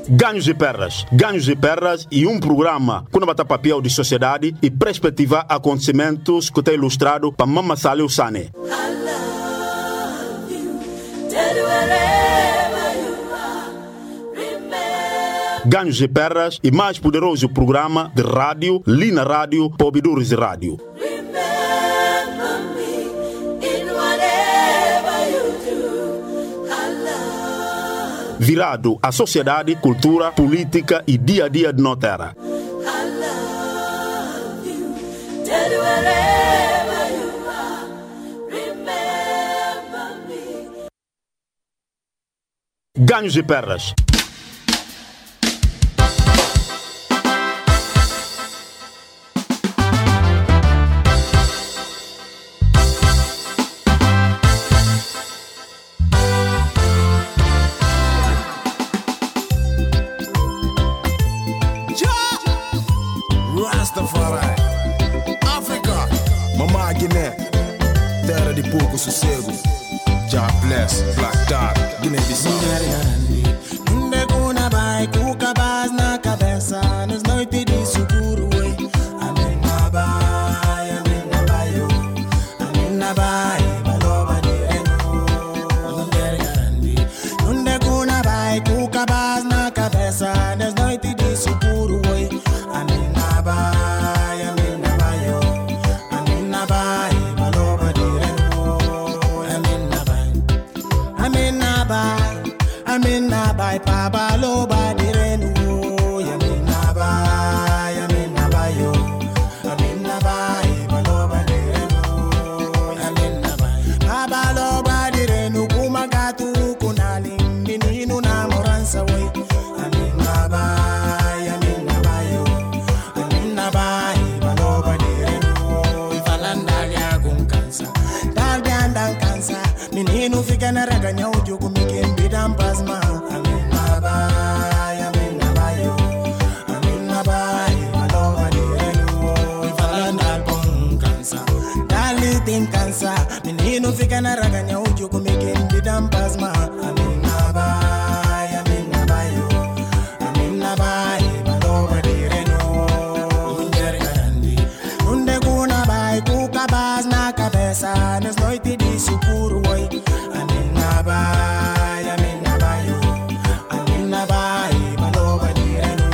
Ganhos e perdas e um programa com bata papel de sociedade e perspectivar acontecimentos que está ilustrado para Mama Saleh Sane. Ganhos e perdas e mais poderoso programa de rádio, Lina Rádio, Pobidores Rádio. Virado à sociedade, cultura, política e dia a dia de nossa terra. Ganhos e perdas. Sossego, God bless, Black Dot, Guiné-Bissau. Nunde kuna bai kuka bas na cabeça, nos noite de seguro, amen na bai, amen na bai, baloba de eno. Nunde kuna bai kuka bas na cabeça, nos noite de seguro, amen na bai, amen na bai, baloba de Amina bai papa lo ba direnu Amina bai yo Amina bai palo ba direnu Amina bai papa lo ba direnu kuma gatu kunali menino na morança wei Amina bai yo Amina bai palo ba direnu falanda ya com cansa dar ganda cansa menino fica na raganha o jogo me quem bidam pasma Amina bai yo Amina bai aloha direnu falanda com cansa dali tem cansa menino fica na raganha o jogo me quem bidam pasma Amina bai yo Amina bai aloha direnu unde kuna bai kuka bas na cabeça nas noites de seguro Amina bai yo Amina bai baloba direnu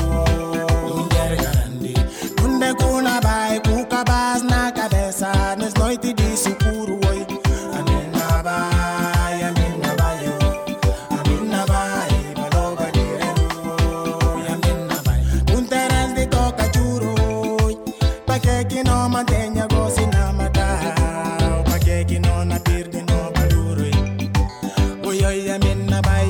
unde kuna bai kuka bas na cabeça nas noites de seguro Amina bai yo Amina bai baloba direnu Amina bai unteras de toca churo pa que não mantenha gosto na mata pa que não na perde no baduro Amina bai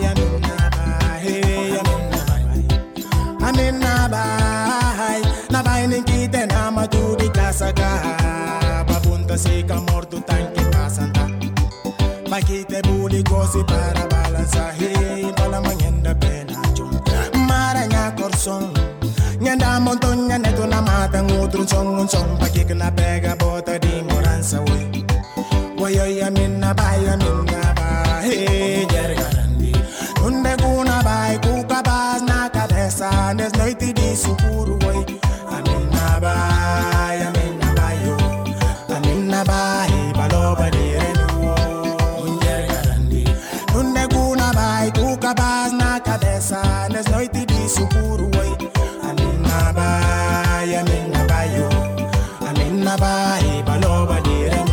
na bai nikite na maturi kasaga babunta sika morto tanque pasanta bakite buli gosi para balança hey pala manyenda pena chum maranya corson nyanda montonya neto na mata ngutru song bakik na pega bota di morança we Amina bai hey jergarandi unde kuna bai kuka bas na cabeça nes noite de seguro Amina bai yo Amina bai baloba direnu jergarandi unde kuna bai kuka bas na cabeça nes noite de seguro Amina bai yo Amina bai baloba direnu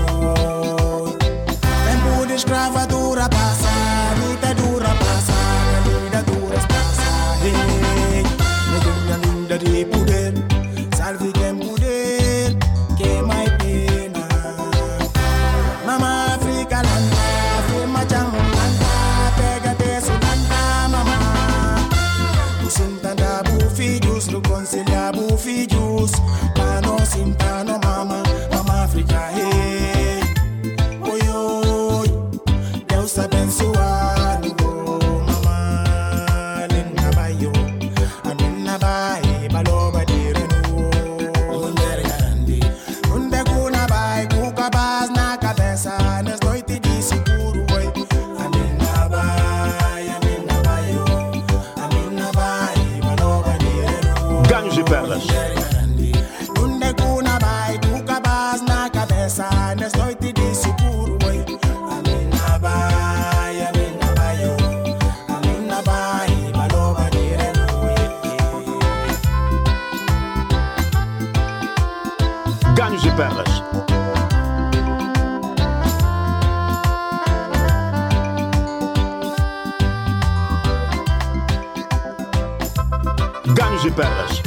escravatura passa, ditadura passa, candidatura passa, hey, na linda de poder, salve quem puder, que mais pena. Mama África landa, firma chão landa, pega teso landa, mama. O sintanda filhos, reconciliar filhos, pano simpano mama, Mama África, hey. Deus abençoado, mama Linda Bayo, Amina bai baloba direnu Undergandi, unde kuna bai kuka bas na cabeça nas noites de seguro Amina bai yo Amina bai Ganhos e perdas.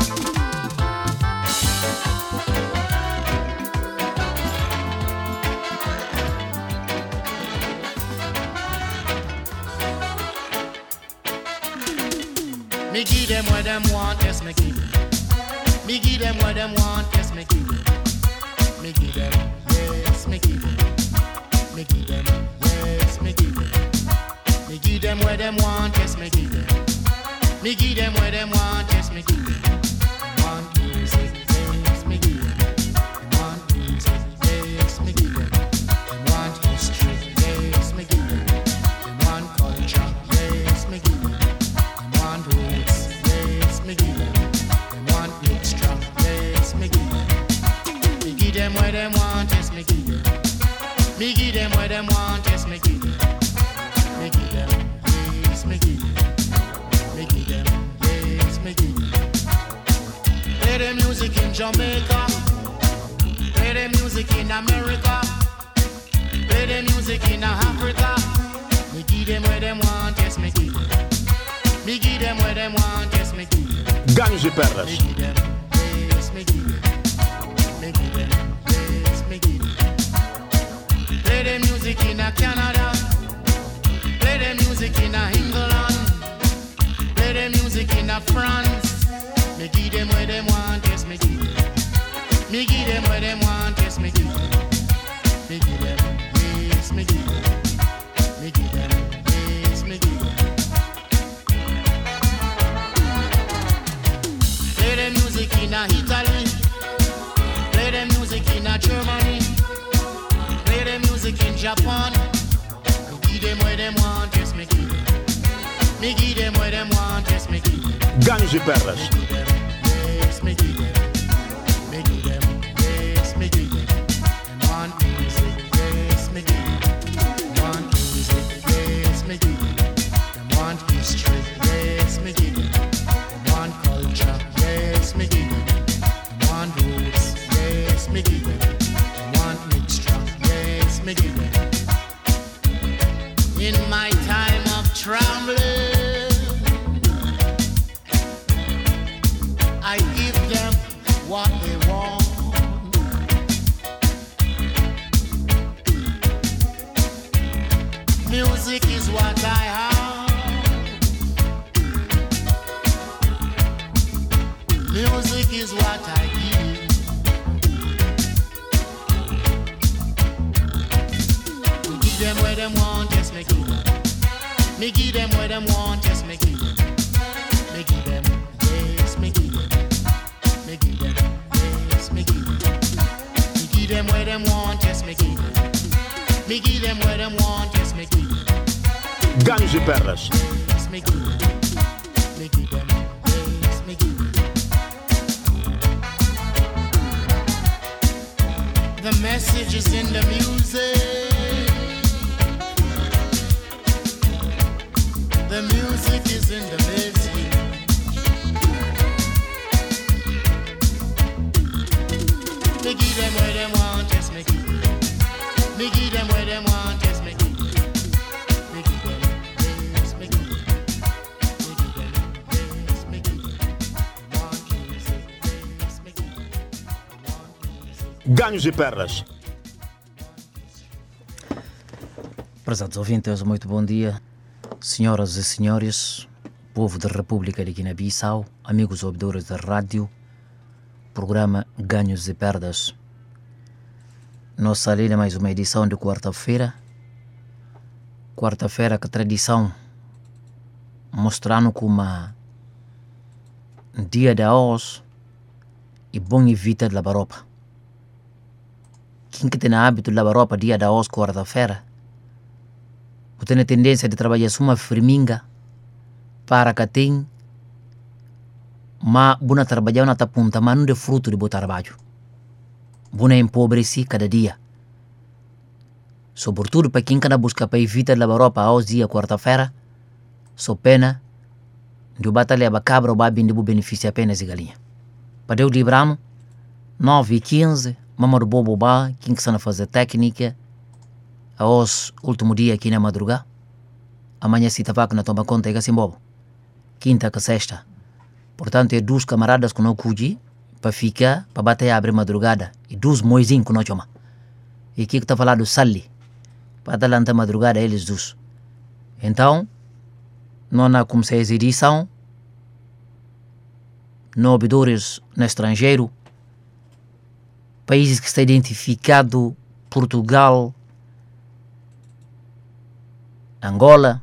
Me give them what them want, yes, me give them. Me give them what them want, yes, me give them. Me give them, yes, me give them. Me give them, yes, me give them. Me give them what them want, yes, me give them. Me give them what them want, yes, me give them. Want music, yes, me give them. Want music, yes, me give them. Want history, yes, me give them. Want culture, yes, me give them. Want roots, yes, me give them. Want mixture, yes, me give them. Me give them what them want, yes, me give them. Me give them what them want, yes, me give them. Me give them, yes, me give them. Me give them, yes, me give them. Play the music in Jamaica. Play the music in America. Play the music in Africa. Me give them what them want, yes, me give them. Me give them what them want, yes, me give them. Ganhos e perdas. Me give them, yes, me give them. Me give them, yes, me give them. Play the music in Canada. Play the music in England. Play the music in France. Me give them what them want, yes, me give them. Me give them what them want, yes, me give them. Me give them, yes, me give them. Me give them, yes, me give them. Play the music in Italy. Play the music in Germany. Play the music in Japan. Me give them what them want, yes, me give them. Me give them what them want, yes, me give them. Ganhos e perdas. Me give them, yes, me give them. Me give them, yes, me give them. Them want music, yes, me give them. Want music, yes, me give them. Them want history, yes, me give them. Them want culture, yes, me give them. Them want roots, yes, me give them. Them want mixture, yes, me give them. In my time of trembling, I give them what they want. Music is what I have. Music is what I give. Me give them what them want, yes, me give them. Me give them what them want, yes, me give them. Me give them, yes, me give them. Me give them, yes, me give them. Me give them what them want, yes, me give them. Me give them what them want, yes, me give them. Ganhos e perdas. Yes, me give them. Me give them, yes, me give them. The message is in the music. The music is in the message. Me give them what them want, yes, me give them. Me give them what them want, yes, me give them. Me give them, yes, me give them. Me give them, yes, me give them. Want music, yes, me give them. Want music. Ganhos e perdas. Prezados ouvintes, muito bom dia. Senhoras e senhores, povo da República de Guiné-Bissau, amigos ouvidores da rádio, programa Ganhos e Perdas. Nossa lida mais uma edição de quarta-feira. Quarta-feira, que tradição, mostrando como dia da hoje e bom evita de lavar roupa. Quem que tem hábito de lavar roupa dia da hoje, quarta-feira, tem a tendência de trabalhar uma firminga para que tem mas buna trabalhar na tapunta, mas não de fruto de bom trabalho. Buna empobrece cada dia. Sobretudo para quem cada busca para evitar de lavar roupa aos dias quarta-feira, só pena de batalha a cabra ou babin de benefício apenas de galinha. Para eu libramos 9h15, mamar bobo ba, quem que está fazer técnica, aos último dia aqui na madrugada. Amanhã se tava na toma conta e assim bobo. Quinta que sexta. Portanto, é 2 camaradas que não cuji para ficar, para bater a abrir madrugada. E 2 moizinhos que não chama. E aqui que está falando Sally. Para adelantar a madrugada, eles 2. Então, não comecei essa edição. Não ouvidores no estrangeiro. Países que está identificado: Portugal, Angola,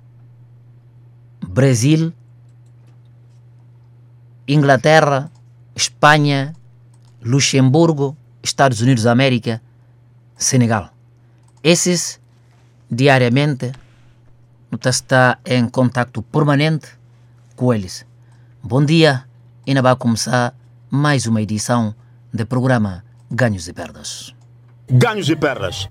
Brasil, Inglaterra, Espanha, Luxemburgo, Estados Unidos da América, Senegal. Esses, diariamente, nós está em contato permanente com eles. Bom dia, e vai começar mais uma edição do programa Ganhos e Perdas. Ganhos e perdas.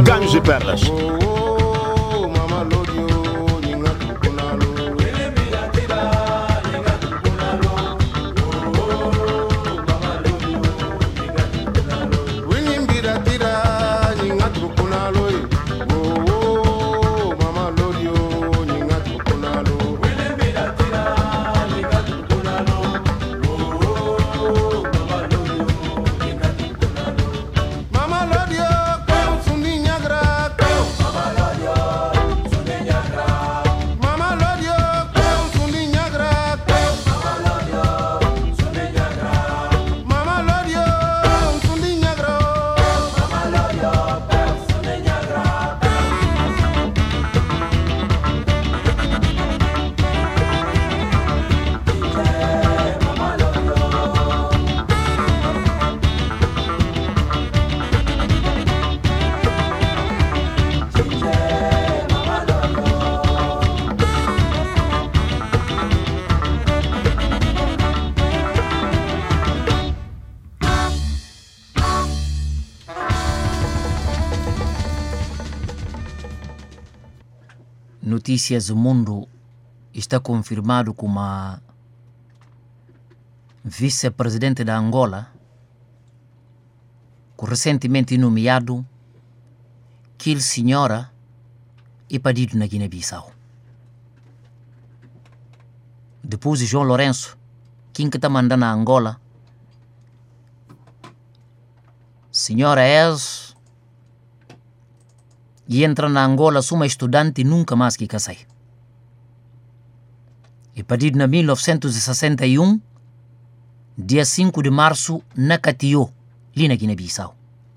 Ganhos e perdas. Notícias do Mundo está confirmado como a vice-presidente da Angola, que recentemente nomeado que senhora e pedido na Guiné-Bissau. Depois de João Lourenço, quem que está mandando na Angola, senhora e entra na Angola sou uma estudante e nunca mais que casei. E pedido na 1961, dia 5 de março, na Catió, ali na Guiné-Bissau.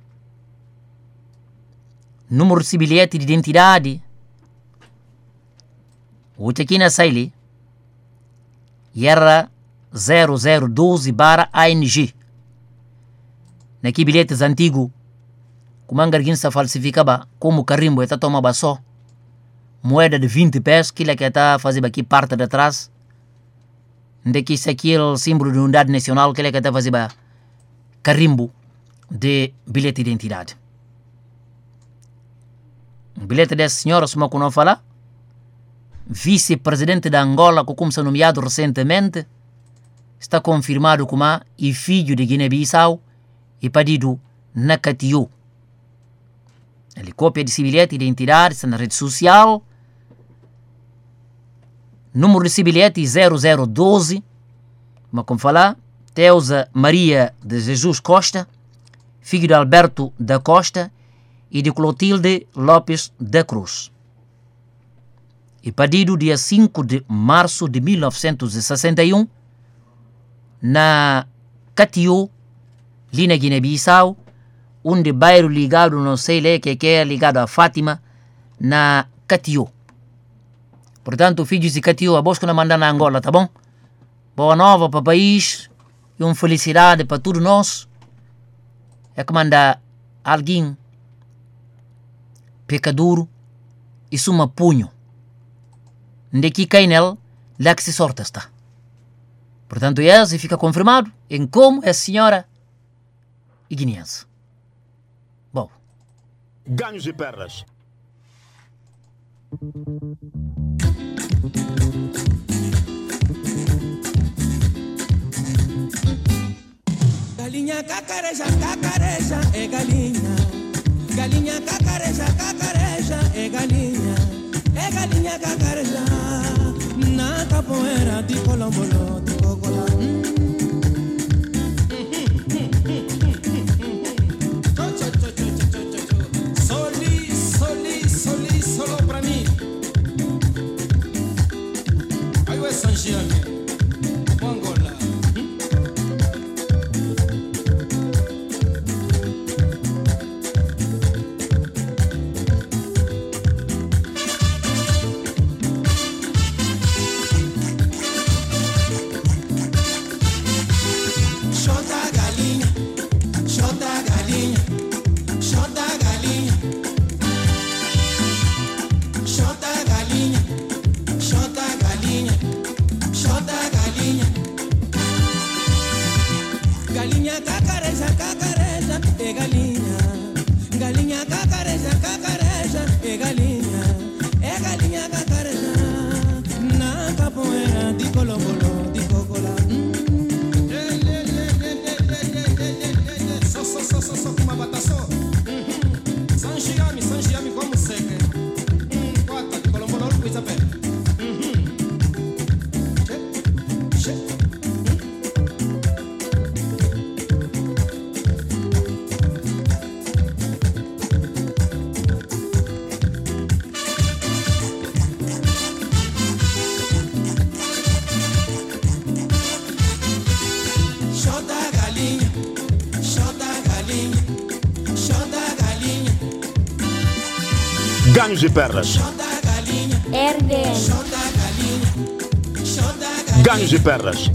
Número de bilhete de identidade, o aqui na Saile, era 0012/ANG. Naqui bilhetes antigos, como alguém se falsificava, como carimbo, está tomando só moeda de 20 pés, que está fazendo aqui parte de trás, de que isso aqui é o símbolo de unidade nacional, que está fazendo carimbo de bilhete de identidade. O bilhete dessa senhora, se não conheço falar, vice-presidente da Angola, que como se nomeado recentemente, está confirmado como e filho de Guiné-Bissau e pedido na Catió. Ele cópia de bilhete de identidade, está na rede social. Número de bilhete 0012. Mas como falar, Teusa Maria de Jesus Costa, filho de Alberto da Costa e de Clotilde Lopes da Cruz. E pedido dia 5 de março de 1961 na Catió, ali na Guiné-Bissau, onde bairro ligado, não sei lá, que é ligado a Fátima, na Catió. Portanto, filhos de Catió, a busca na mandar na Angola, tá bom? Boa nova para o país e uma felicidade para todos nós. É que manda alguém pecador e suma punho. Onde que cai nele, lá que se sorte está. Portanto, esse fica confirmado em como é a senhora e guineense. Bom. Ganhos e perdas. Galinha cacareja, cacareja, é galinha. Galinha cacareja, cacareja, é galinha. É galinha cacareja. Na capoeira de colombolo, de cocola. Solo pra mim. Aí o Sanjiane, Angola. Ganhos e perdas. RDN. Ganhos e perdas.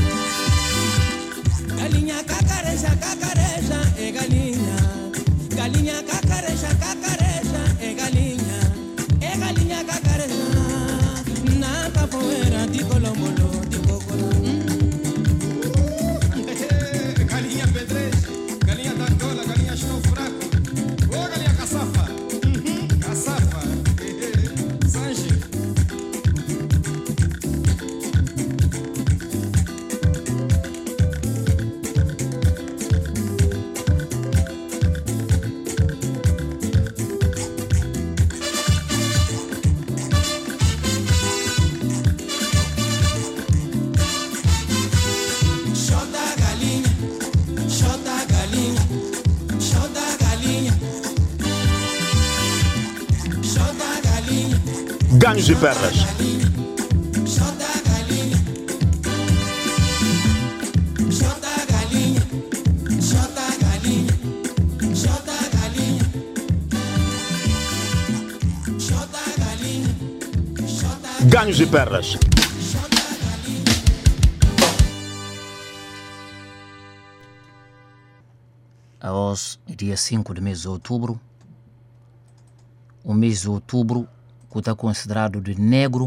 Galinha cacareja, cacareja, é galinha. Galinha cacareja, cacareja, é galinha. É galinha cacareja. Na capoeira de Colombolo, de Cocolo. Galinha pedreja, galinha da Angola, galinha estou fraco. Ô galinha caçafa. Caçafa. Sanji. Ganhos e perdas. Ganhos e perdas. Aos dia 5 do mês de outubro, o mês de outubro que está considerado de negro,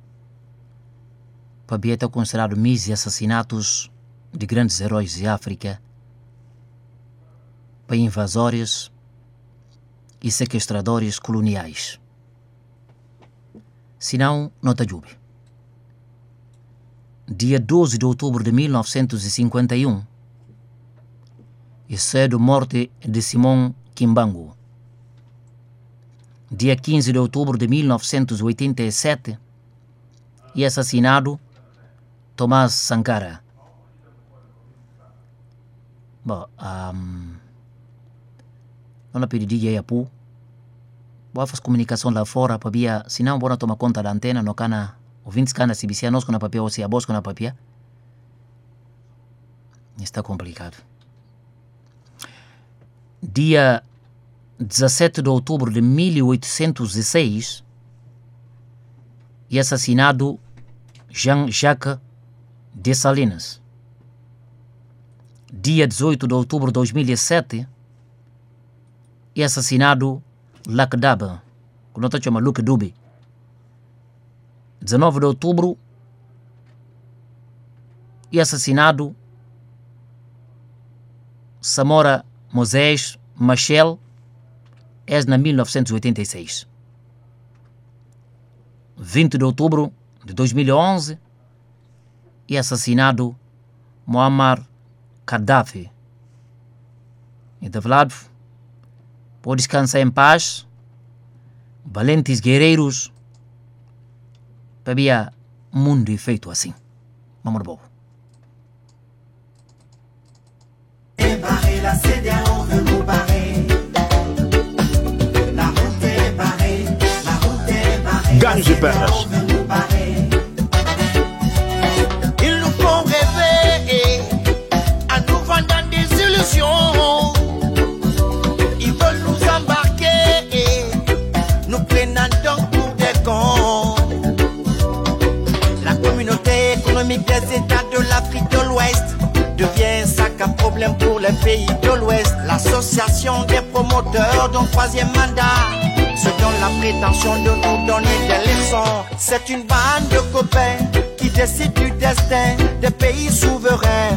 para está considerado mês de assassinatos de grandes heróis de África, para invasores e sequestradores coloniais. Senão, nota jube. Dia 12 de outubro de 1951, e cedo a morte de Simon Kimbangu. Dia 15 de outubro de 1987, e assassinado Thomas Sankara. Bom, não pedi aí a pu. Boa faz comunicação lá fora para via, se não bora tomar conta da antena, no cana, ouvintes cana se vicia nós com a papia ou se a voz com a papia. Está complicado. Dia 17 de outubro de 1806, e assassinado Jean-Jacques Dessalines. Dia 18 de outubro de 2007, e assassinado Luc Dube, que não chama Luc Dube. 19 de outubro, e assassinado Samora Moisés Machel, na 1986. 20 de outubro de 2011, e assassinado Muammar Gaddafi. E de verdade, pode descansar em paz, valentes guerreiros, para o mundo feito assim. Vamos bom. La CEDEAO veut nous barrer. La route est barrée. La route est barrée. Ganhos e perdas. Ils nous font rêver en nous vendant des illusions. Ils veulent nous embarquer, nous prenant donc pour des cons. La communauté économique des États de l'Afrique de l'Ouest devient un sac à problème pour les pays de l'Ouest. L'association des promoteurs d'un troisième mandat se donne la prétention de nous donner des leçons. C'est une bande de copains qui décide du destin des pays souverains.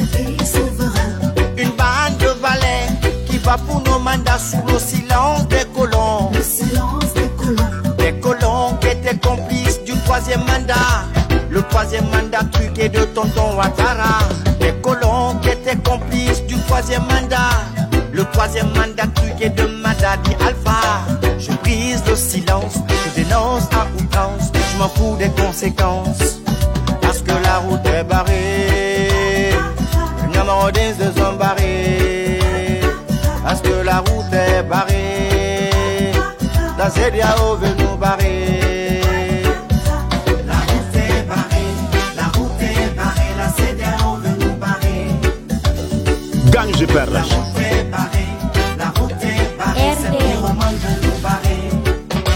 Une bande de valets qui va pour nos mandats sous le silence des colons. Des colons qui étaient complices du troisième mandat. Le troisième mandat truqué de tonton Ouattara. Des colons qui étaient complices du troisième mandat. Le troisième mandat truqué de Madadi Alpha. Je brise le silence, je dénonce à outrance. Je m'en fous des conséquences, parce que la route est barrée. Nyamarodins se sont barrés, parce que la route est barrée. La CEDEAO veut nous barrer. Ganhos e perdas. RDN.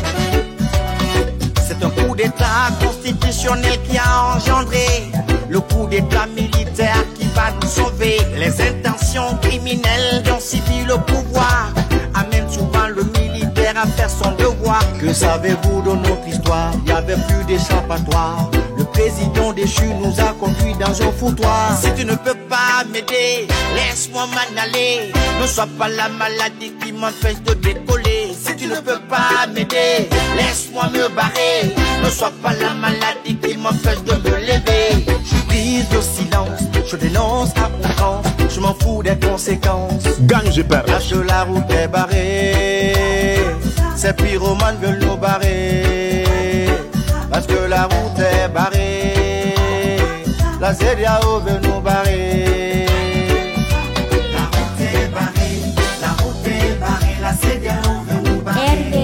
constitutionnel qui a engendré le coup d'état militaire qui va nous sauver. Les intentions criminelles d'un civil au pouvoir amènent souvent le militaire à faire son devoir. Que savez-vous de notre histoire? Il n'y avait plus d'échappatoire. Le président déchu nous a conduits dans un foutoir. Si tu ne peux pas m'aider, laisse-moi m'en aller. Ne sois pas la maladie qui m'empêche de décoller. Si tu ne peux pas m'aider, laisse-moi me barrer. Ne sois pas la maladie qui m'empêche de me lever. Je brise le silence, je dénonce à outrance. Je m'en fous des conséquences. Gange Perras. Lâche la route est barrée. Ces pyromanes veulent nous barrer. Parce que la route est barrée. La CEDEAO veut nous barrer. La route est barrée. La route est barrée. La CEDEAO veut nous barrer.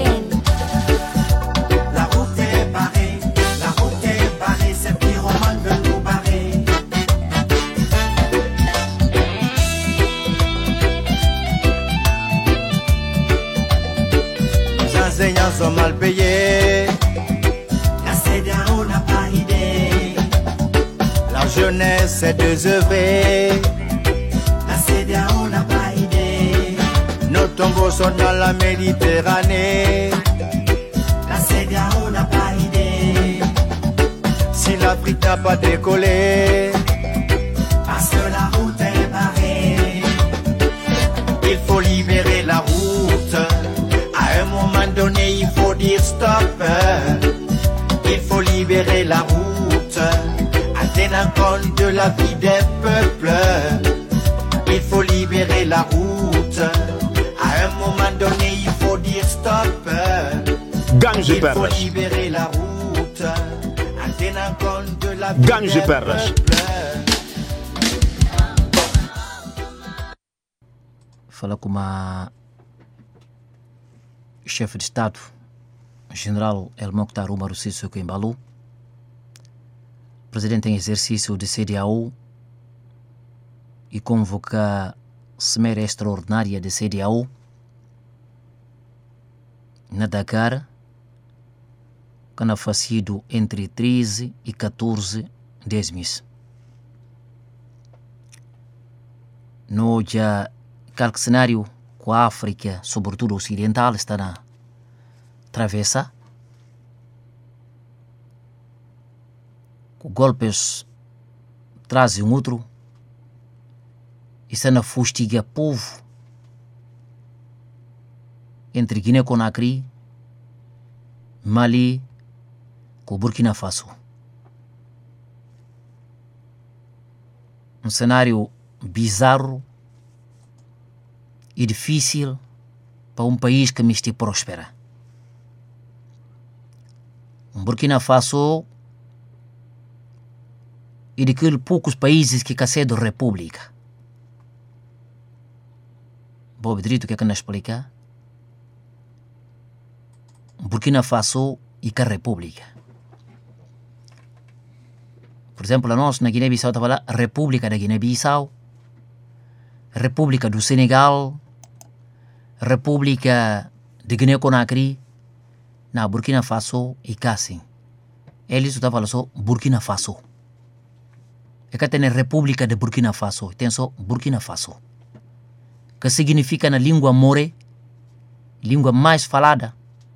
La route est barrée. La route est barrée. Ces pyromanes veulent nous barrer. Les enseignants sont mal payés. La CEDEAO n'a pas idée. La jeunesse est désœuvrée. La CEDEAO n'a pas idée. Nos tombeaux sont dans la Méditerranée. La CEDEAO n'a pas idée. Si l'Afrique n'a pas décollé, parce que la route est barrée. Il faut libérer la route. À un moment donné, il faut dire stop. Il faut libérer la route, en tenant compte de la vie des peuples. Il faut libérer la route. À un moment donné, il faut dire stop. Gange Il faut Perras. libérer la route, en tenant compte de la vie Gange des Perras. peuples. Fala com uma chefe de Estado, General El Mokhtar Umaru Sissoko Embalou, presidente em exercício de CEDEAO, e convoca Cimeira Extraordinária de CEDEAO na Dakar, que na facido entre 13 e 14 de mês. No já aquele cenário com a África, sobretudo ocidental, está na travessa, com golpes trazem outro, e está na fustiga povo entre Guiné-Conakry, Mali, com Burkina Faso. Um cenário bizarro e difícil para um país que me próspera. Burkina Faso e daqueles poucos países que caçam república. Bob Drito, o que é que nos explica? Burkina Faso e que a república. Por exemplo, nós na Guiné-Bissau estava lá a República da Guiné-Bissau, República do Senegal, República de Guiné-Conakry. Na Burkina Faso e Cassim. Eles estavam lá só Burkina Faso. É que tem a República de Burkina Faso, tem só Burkina Faso, que significa na língua more, língua mais falada,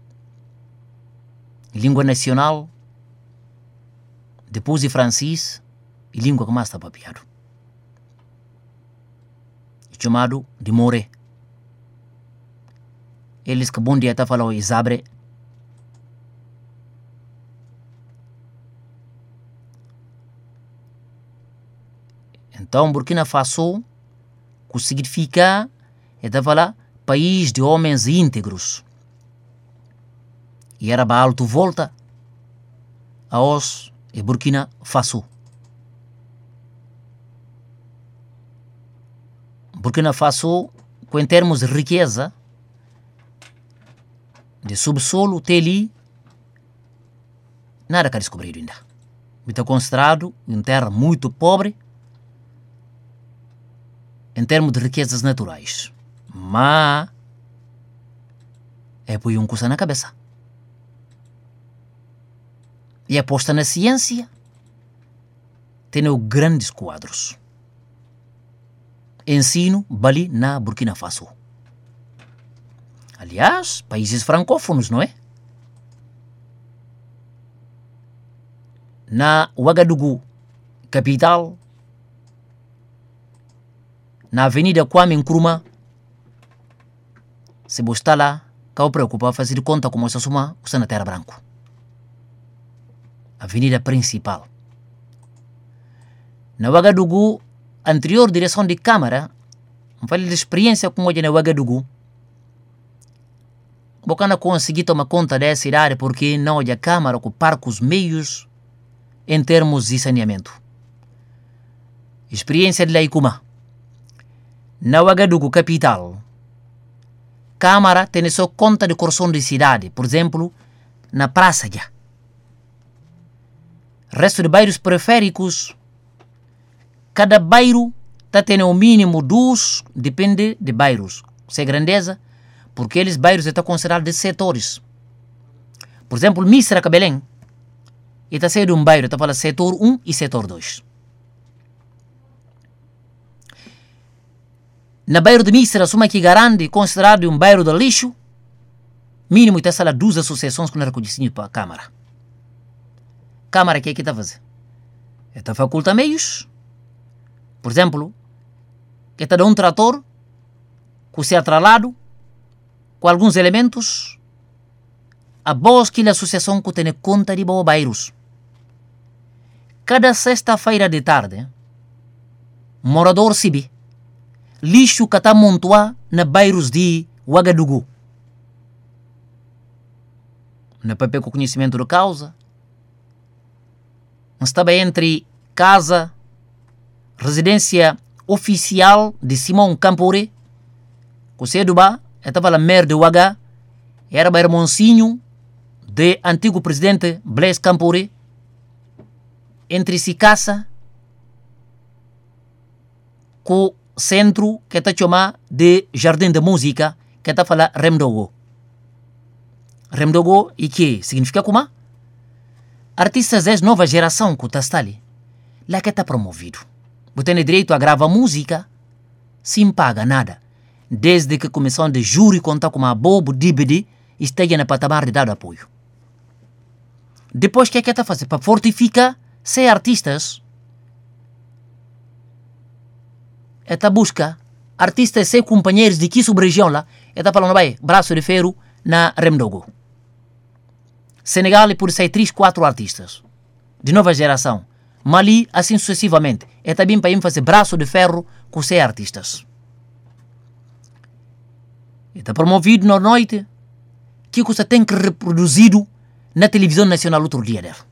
língua nacional, depois de francês, e língua que mais está papiado. Chamado de more. Eles que bom dia está falando Isabre. Então, Burkina Faso, que significa, é falar, país de homens íntegros. E era para alto volta aos Burkina Faso. Burkina Faso, em termos de riqueza, de subsolo, tem ali, nada que descobrido ainda. Está considerado uma terra muito pobre, em termos de riquezas naturais. Mas é por um coisa na cabeça. e aposta na ciência, tem grandes quadros. Ensino bali na Burkina Faso. Aliás, países francófonos, não é? Na Ouagadougou, capital, na Avenida Kwame Nkrumah, se você está lá, que eu preocupa a fazer conta como se assuma o na Terra Branco. Avenida principal. Na Ouagadougou, anterior direção de Câmara, falei de experiência com hoje na Ouagadougou, porque não consegui tomar conta dessa cidade porque não há Câmara com parcos meios em termos de saneamento. Experiência de Laikuma. Na Ouagadougou, capital, Câmara tem só conta de correção de cidade, por exemplo, na Praça já. Resto de bairros periféricos, cada bairro está tendo o mínimo dos, depende de bairros. Se é grandeza, porque eles bairros estão considerados de setores. Por exemplo, Misra Cabelém, está sendo de um bairro, está falando setor 1 e setor 2. Na bairro de Misra, suma que garante, considerado um bairro de lixo, mínimo está sala 2 associações que não reconhecem para a Câmara. Câmara, o que é que está a fazer? Está faculta meios. Por exemplo, está de um trator com se atralado, com alguns elementos, a boa que a associação que tem conta de boa bairros. Cada sexta-feira de tarde, morador cibi, lixo que está montuado na bairros de Ouagadougou. Na papel com conhecimento da causa, estava entre casa, residência oficial de Simão Campore, que se Duba, estava lá mer de Ouaga, era o irmãozinho de antigo presidente Blaise Campore, entre Sicasa, com o centro que está chamado de Jardim de Música, que está falando Remdogo. Remdogo, e que significa como? Artistas da nova geração que está ali, lá que está promovido. Você tem direito a gravar música sem pagar nada, desde que a comissão de júri conta com uma bobo DVD esteja na patamar de dado apoio. Depois, o que é que está fazendo? Para fortificar ser artistas, está busca artistas ser companheiros de que sub-região lá, está falando, vai, braço de ferro na Remdogo. Senegal é por ser 3, 4 artistas de nova geração. Mali, assim sucessivamente. É também para fazer braço de ferro com os artistas. Está promovido na noite que você tem que reproduzido na televisão nacional outro dia dela.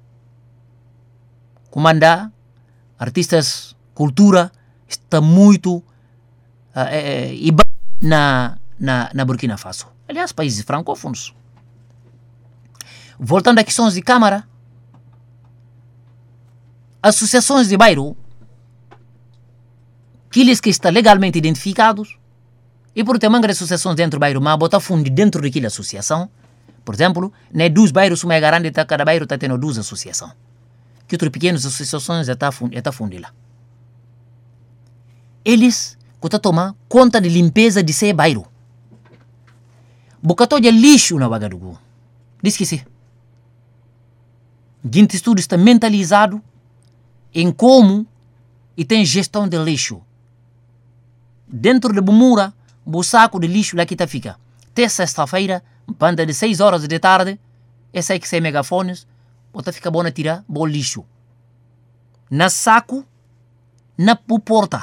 Comandar artistas, cultura, está muito na Burkina Faso. Aliás, países francófonos. Voltando a questões de Câmara, associações de bairro, aqueles que estão legalmente identificados, e por ter manga de associações dentro do bairro, mas botar fundo dentro daquela associação, por exemplo, né, 2 bairros, uma é garante, cada bairro está tendo 2 associações. Que outras pequenas associações estão fundindo lá. Eles que estão tomando conta de limpeza de seu bairro. Bocatou de lixo na Ouagadougou. Diz que sim. Gente estudo está mentalizado em como e tem gestão de lixo. Dentro de Bumura, o saco de lixo lá que está fica. Até sexta-feira, banda de 6 horas da tarde, esse aí que sem megafones, bota fica bom a tirar bom lixo. Na saco, na porta.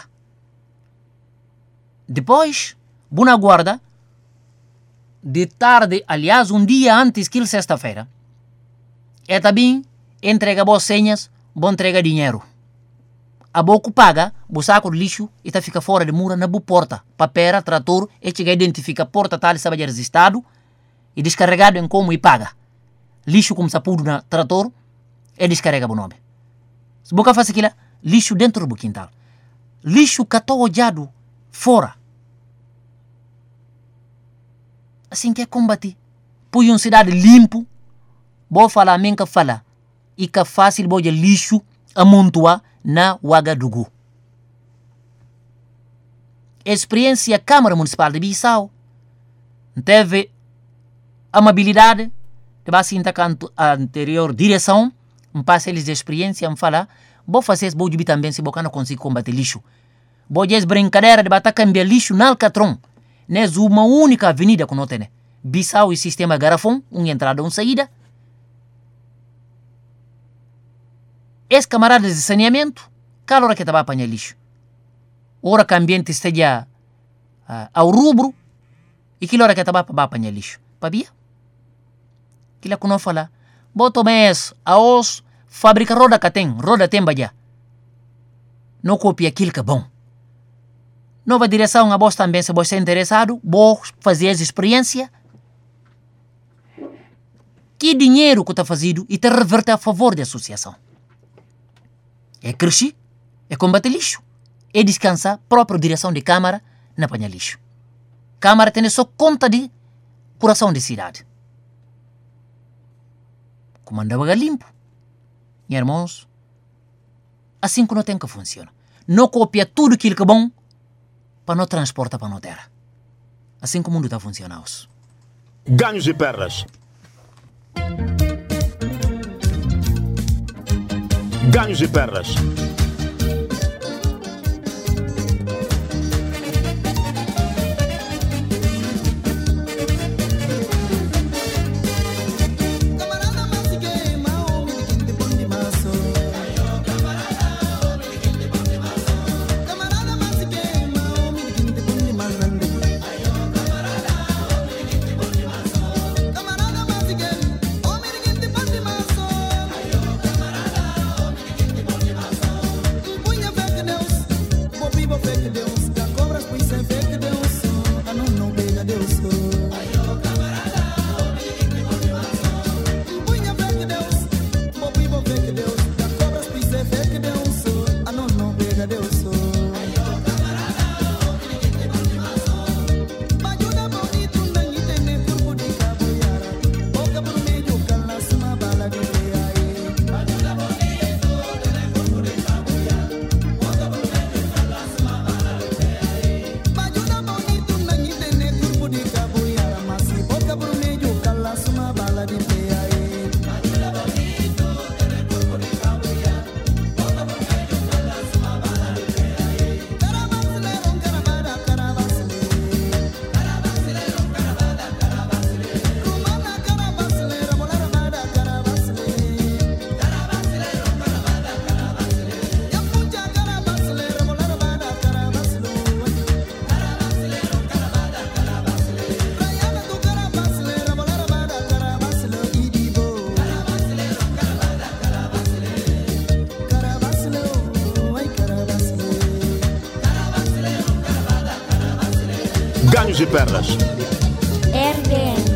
Depois, boa guarda, de tarde, aliás, um dia antes que sexta-feira, é também entrega boas senhas, bom entrega dinheiro. A boca paga, o saco de lixo e tá fica fora de mura na boa porta. Papera, trator, e chega a identificar a porta tal, sabe de resistado e descarregado em como e paga. Lixo como sapudo na trator, e descarrega o nome. Se boca faz aquilo, lixo dentro do quintal. Lixo catolhado fora. Assim que é combater. Põe uma cidade limpo, vou falar, menca fala. e que fácil boja lixo amontoar na Ouagadougou. Experiência Câmara Municipal de Bissau teve amabilidade de baixar a anterior direção, passa eles de experiência, falar, vou fazer esse bojo também se boca não consigo combater lixo. Boja essa brincadeira de bater cambiar lixo na Alcatron, nessa uma única avenida que não tem. Bissau e sistema garrafão, entrada e saída. Esse camaradas de saneamento, cada hora que estava a apanhar lixo. Hora que o ambiente esteja ao rubro, e que hora que estava a apanhar lixo. Pabia? Aquilo que não fala. Boto mês, a os, fábrica roda tem badia. Não copia aquilo que é bom. Nova direção, a voz também, se você é interessado, vou fazer essa experiência. Que dinheiro que está fazendo e te reverte a favor da associação. É crescer, é combater lixo, é descansar a própria direção de Câmara na apanhar lixo. Câmara tem só conta de coração de cidade. Comanda vaga limpo. E irmãos, assim que não tem que funciona. Não copia tudo aquilo que é bom para não transportar para a terra. Assim que o mundo está funcionando. Ganhos e perdas. Ganhos e perdas. Ganhos e perdas. RDN.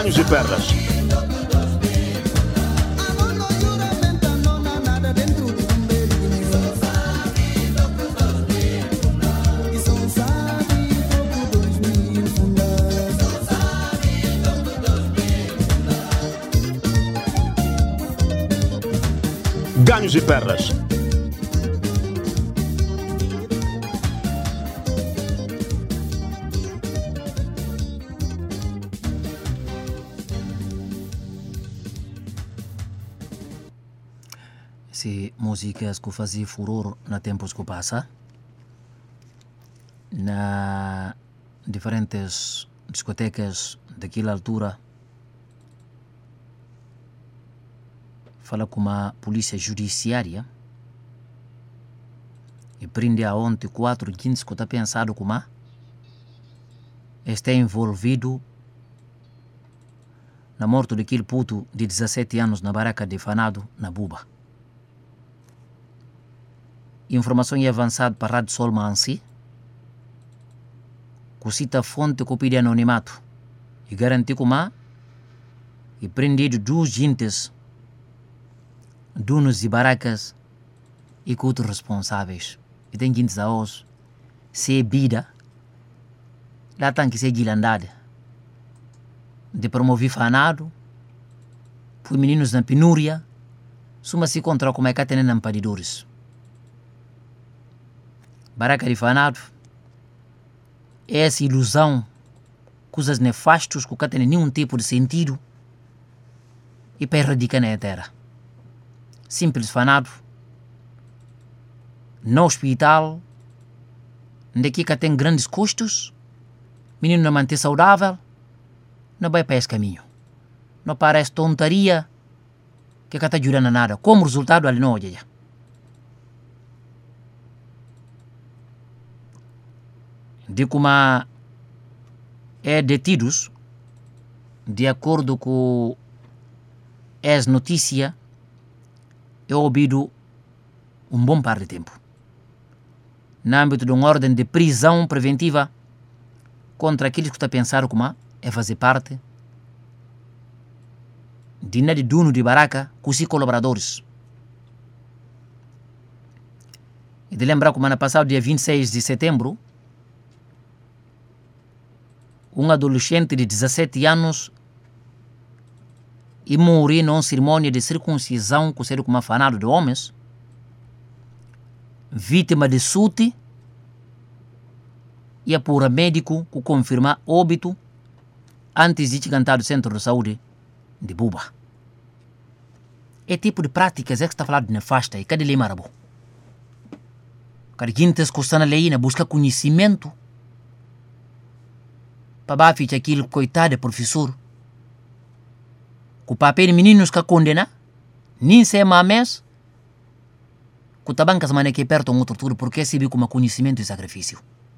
Ganhos e perdas. Ganhos e perdas. Se músicas que fazia furor na tempos que passa, na diferentes discotecas daquela altura, fala com a polícia judiciária e prende a ontem 4 gente que está pensado como está envolvido na morte daquele puto de 17 anos na barraca de Fanado, na Buba. Informação é avançada para a Rádio Sol Mansi, que cita fonte que pede anonimato e garante como e prendido 2 gentes, donos de barracas e com outros responsáveis. E tem gente a hoje, se é vida, lá tem que ser guilandada. De promover Fanado, por meninos na penúria, suma se contra como é que tem na empadidores. Barraca de Fanado, essa ilusão, coisas nefastas que não tem nenhum tipo de sentido e para erradicar na terra. Simples Fanado, no hospital, daqui que tem grandes custos, menino não manter saudável, não vai para esse caminho. Não parece tontaria que está ajudando a nada. Como resultado, ali não olha. De como é detidos, de acordo com as notícias, é ouvido bom par de tempo. No âmbito de uma ordem de prisão preventiva contra aqueles que estão a pensar como é fazer parte de dono de barraca com os colaboradores. E de lembrar como ano passado, dia 26 de setembro, um adolescente de 17 anos e morreu numa cerimônia de circuncisão com ser como Fanado de homens, vítima de SUTE, e apura médico que confirma óbito antes de chegar do centro de saúde de Buba. É tipo de práticas é que está falando de nefasta e cadê lei marabo? Cada gente está na lei na busca conhecimento para baixo aquilo coitado professor com o papel de meninos que condena nem se é mamés com o tabancas mané que perto um outro tudo porque se viu como conhecimento e sacrifício.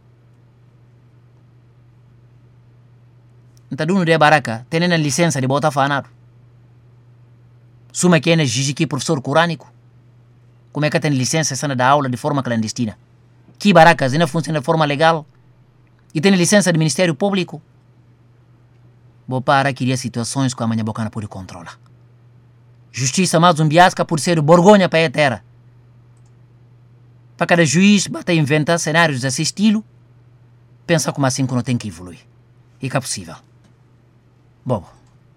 Então dono de barraca tem a licença de botar Fanado. Suma que é que professor corânico como é que tem licença de dar aula de forma clandestina? Que barracas ainda funciona de forma legal? E tem licença do Ministério Público? Vou para criar situações que amanhã boca não pode controlar. Justiça mais biasca por ser borgonha para a terra. Para cada juiz bata inventar cenários desse estilo, pensa como assim que não tem que evoluir. E que é possível. Bom.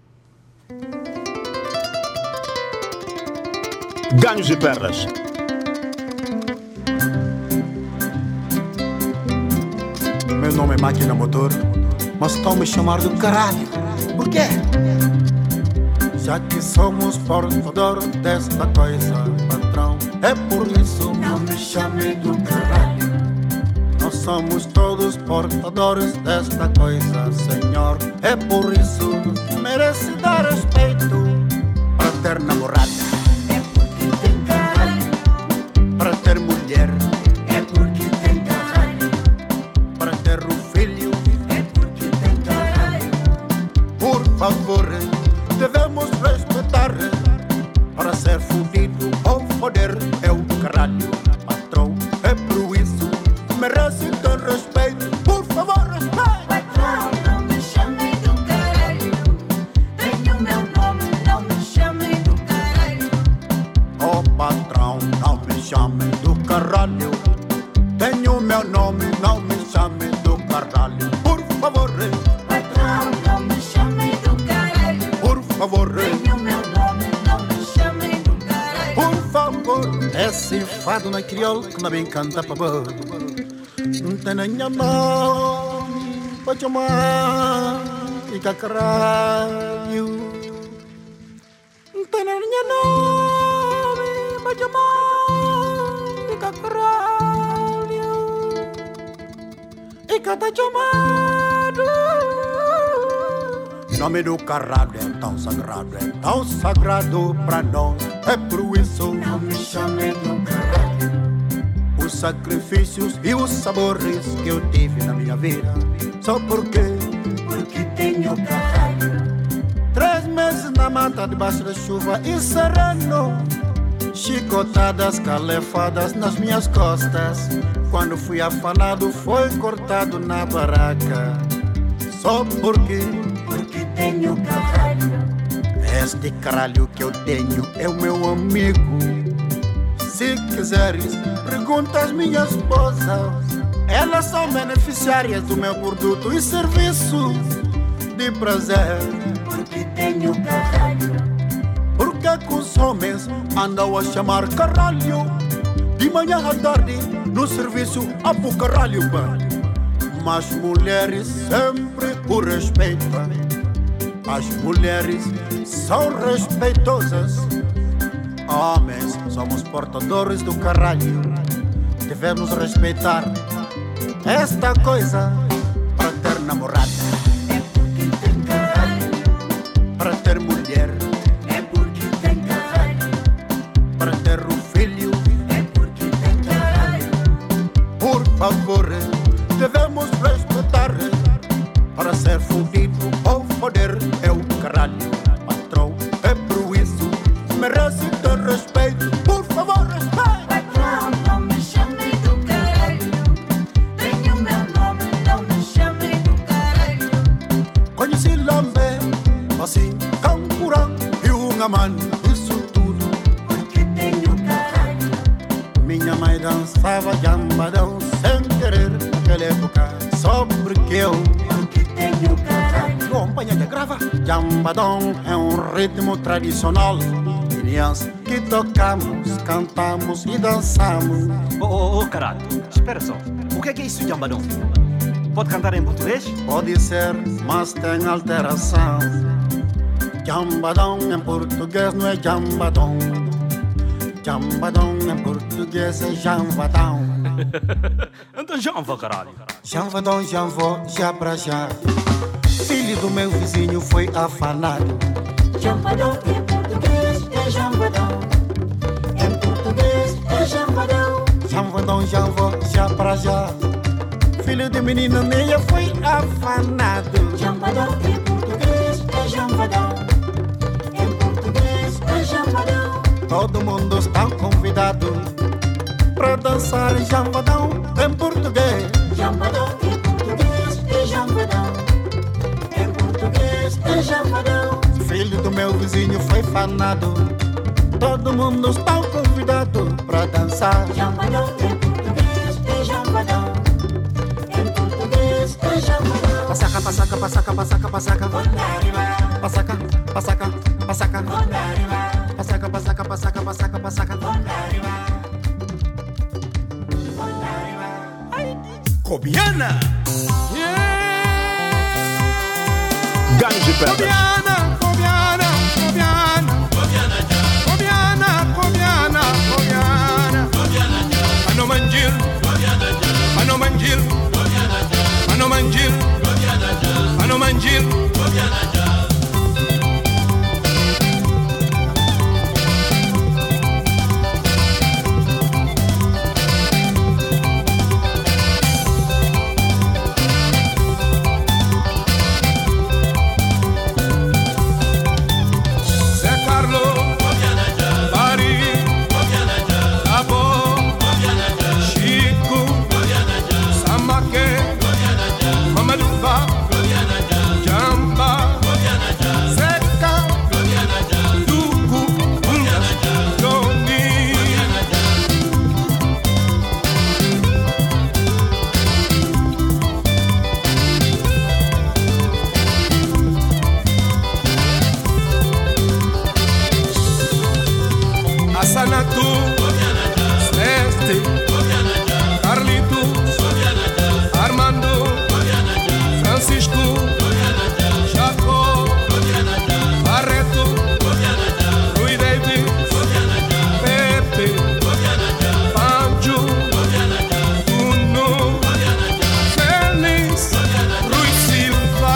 Ganhos e perdas. Meu nome é Máquina Motor, mas estão me chamar do caralho. Por quê? Já que somos portadores desta coisa, patrão, é por isso não me chame do caralho. Nós somos todos portadores desta coisa, senhor. É por isso merece dar respeito para ter namorada. É porque tem caralho. Para ter mulher. É porque tem caralho. Para ter um filho. É porque tem caralho. Por favor, devemos respeitar. Para ser fudido ou foder é o caralho. Patrão, é por isso merece ter respeito. Por favor, respeito. Patrão, não me chame do caralho. chame do caralho. Tenho meu nome, não me chame do caralho. Por favor, patrão, não me chame do caralho. Por favor, tenho meu nome, não me chame do caralho. Por favor, esse fado na crioulo que não me encanta pra bom. Não tem nem nome pra chamar e caralho. Não tem nem nome pra chamar e caralho. E cada chamado. Nome do caralho é tão sagrado pra nós. É por isso não me chame do caralho. Os sacrifícios e os sabores que eu tive na minha vida. Só porque tenho caralho. 3 meses na mata debaixo da chuva e sereno. Chicotadas calefadas nas minhas costas. Quando fui afanado foi cortado na baraca. Só porque tenho caralho. Este caralho que eu tenho é o meu amigo. Se quiseres, pergunta às minhas esposas. Elas são beneficiárias do meu produto e serviço de prazer. Porque tenho caralho. Porque que os homens andam a chamar caralho de manhã à tarde no serviço a pro caralho, pá. Mas mulheres sempre o respeitam. As mulheres são respeitosas. Homens, somos portadores do caralho. Devemos respeitar esta coisa. Para ter namorada é porque tem caralho. Para ter mulher é porque tem caralho. Para ter um filho é porque tem caralho. Por favor, devemos respeitar. Para ser fudido ou foder é o caralho. Patrão, é por isso merece ter respeito. Por favor, respeite. Patrão, não me chame do caralho. Tenho meu nome, não me chame do caralho. Conheci Lambe, assim, Campurã e uma mano. Isso tudo porque tenho caralho. Minha mãe dançava jambadão sem querer naquela época. Só porque eu tenho caralho. Companhia grava. Jambadão é um ritmo tradicional que tocamos, cantamos e dançamos. Oh, caralho, espera só. O que é isso, jambadão? Pode cantar em português? Pode ser, mas tem alteração. Jambadão em português não é jambadão. Jambadão em português é janvadão. Então janva, caralho. Janvadão, janvó, já pra já. Filho do meu vizinho foi afanado. Janvadão em português é janvadão. Em português é janvadão. Janvadão, janvó, já pra já. Filho de menina meia foi afanado. Janvadão em português é janvadão. Em português é janvadão. Todo mundo está convidado para dançar janvadão em português. Janvadão em português é janvadão. Em português é janvadão. Filho do meu vizinho foi fanado. Todo mundo está convidado para dançar janvadão em português é janvadão. Em português é janvadão. Pasaca, pasaca, pasaca, pasaca, pasaca. Pasaca, pasaca, pasaca. Pasaca, pasaca, pasaca, pasaca, pasaca. Cobiana. Ganhos e perdas. Cobiana, Cobiana, Cobiana. Cobiana, Cobiana, Cobiana. Ano manjil. Ano manjil. Ano manjil. Ano manjil. Assanatu, Celeste, Carlitos, Armando, Francisco, Jaco, Barreto, Rui David, Pepe, Pancho, Bruno, Félix, Rui Silva.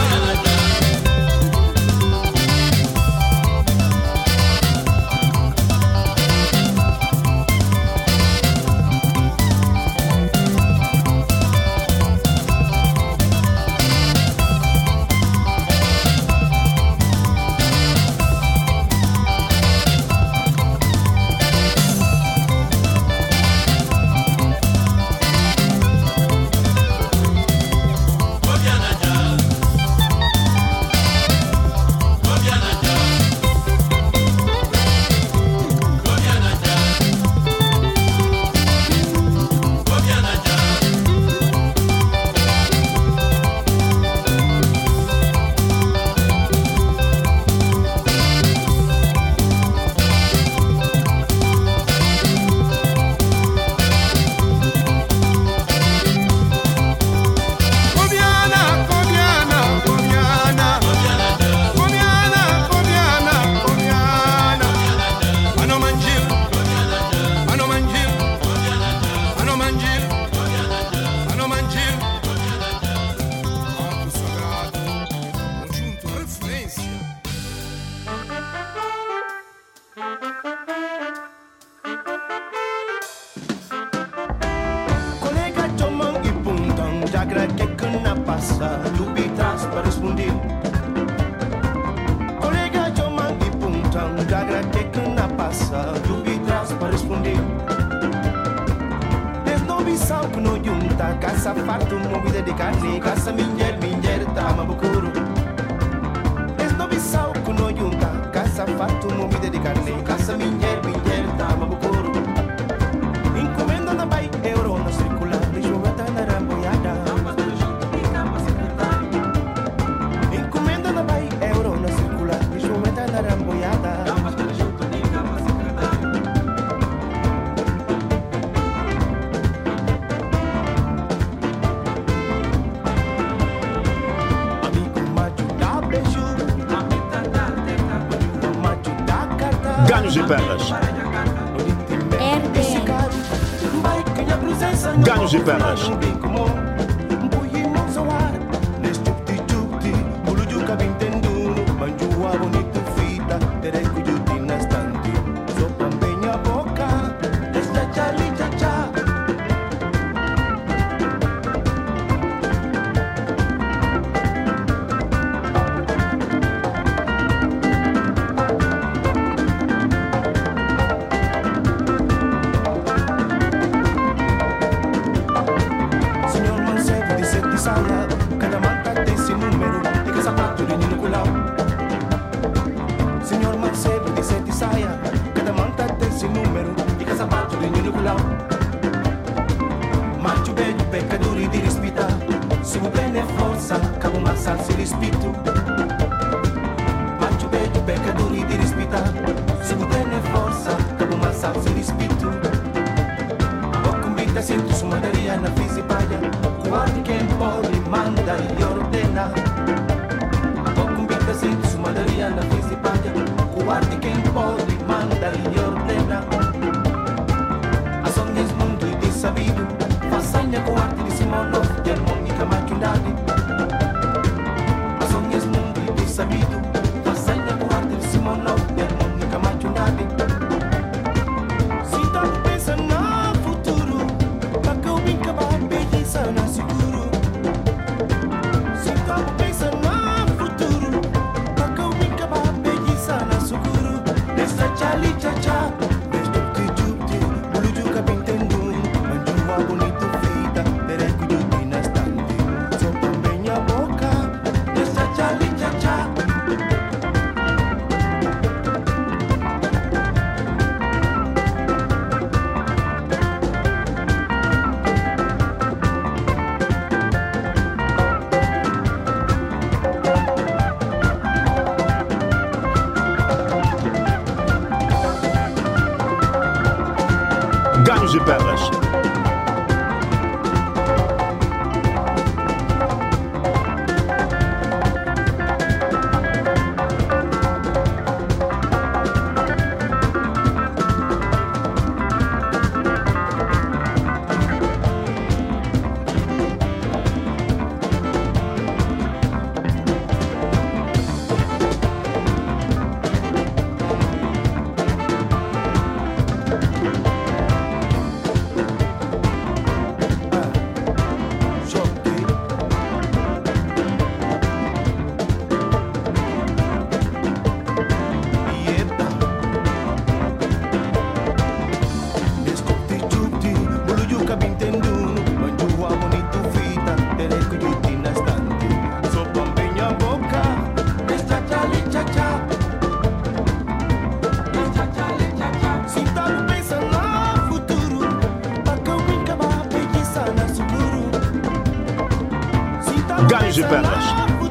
Ganhos e perdas. Ganhos e perdas. Seguro. Ganhos e perdas. Ganhos e perdas.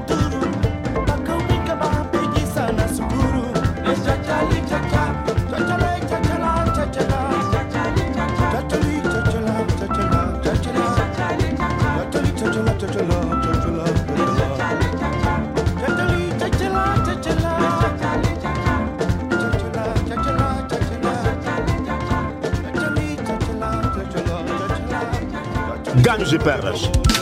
Ganhos e perdas.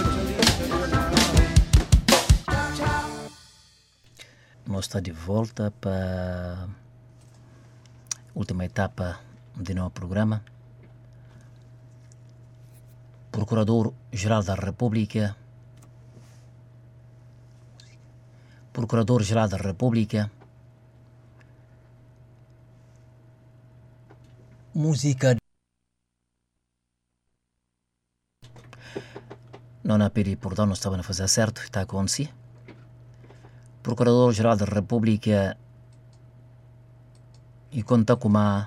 Nós está de volta para a última etapa do nosso programa. Procurador-Geral da República, Procurador-Geral da República, música. Não há pedi, portanto, não estava a fazer certo, está a acontecer. Procurador-Geral da República e conta com uma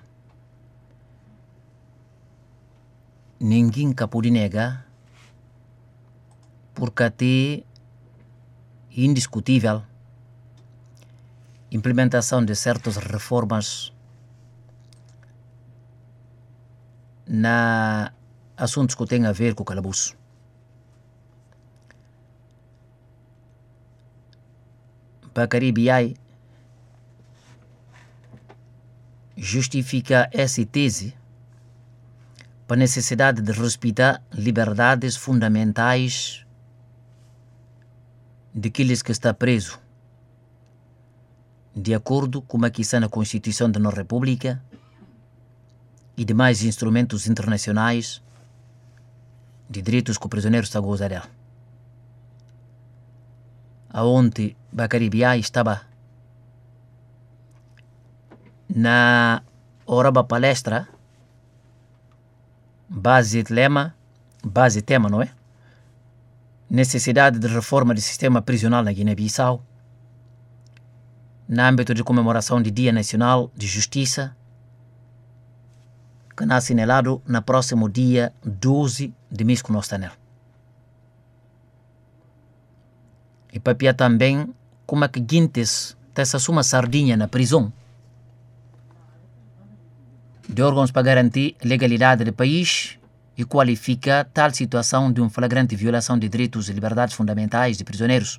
ninguém pode negar porque até indiscutível implementação de certas reformas na assuntos que têm a ver com o calabouço. Para Caribiai justifica essa tese para a necessidade de respeitar liberdades fundamentais daqueles que está preso, de acordo com a que está na Constituição da nossa República e demais instrumentos internacionais de direitos que o prisioneiro está a gozar dela. Aonde Bacaribiai estava na hora da palestra, base tema, não é? Necessidade de reforma do sistema prisional na Guiné-Bissau, no âmbito de comemoração do Dia Nacional de Justiça, que nasce assinalado no próximo dia 12 de mês que nós estamos nele. E papia também como é que Guintes tem-se uma sardinha na prisão de órgãos para garantir a legalidade do país e qualifica tal situação de uma flagrante violação de direitos e liberdades fundamentais de prisioneiros.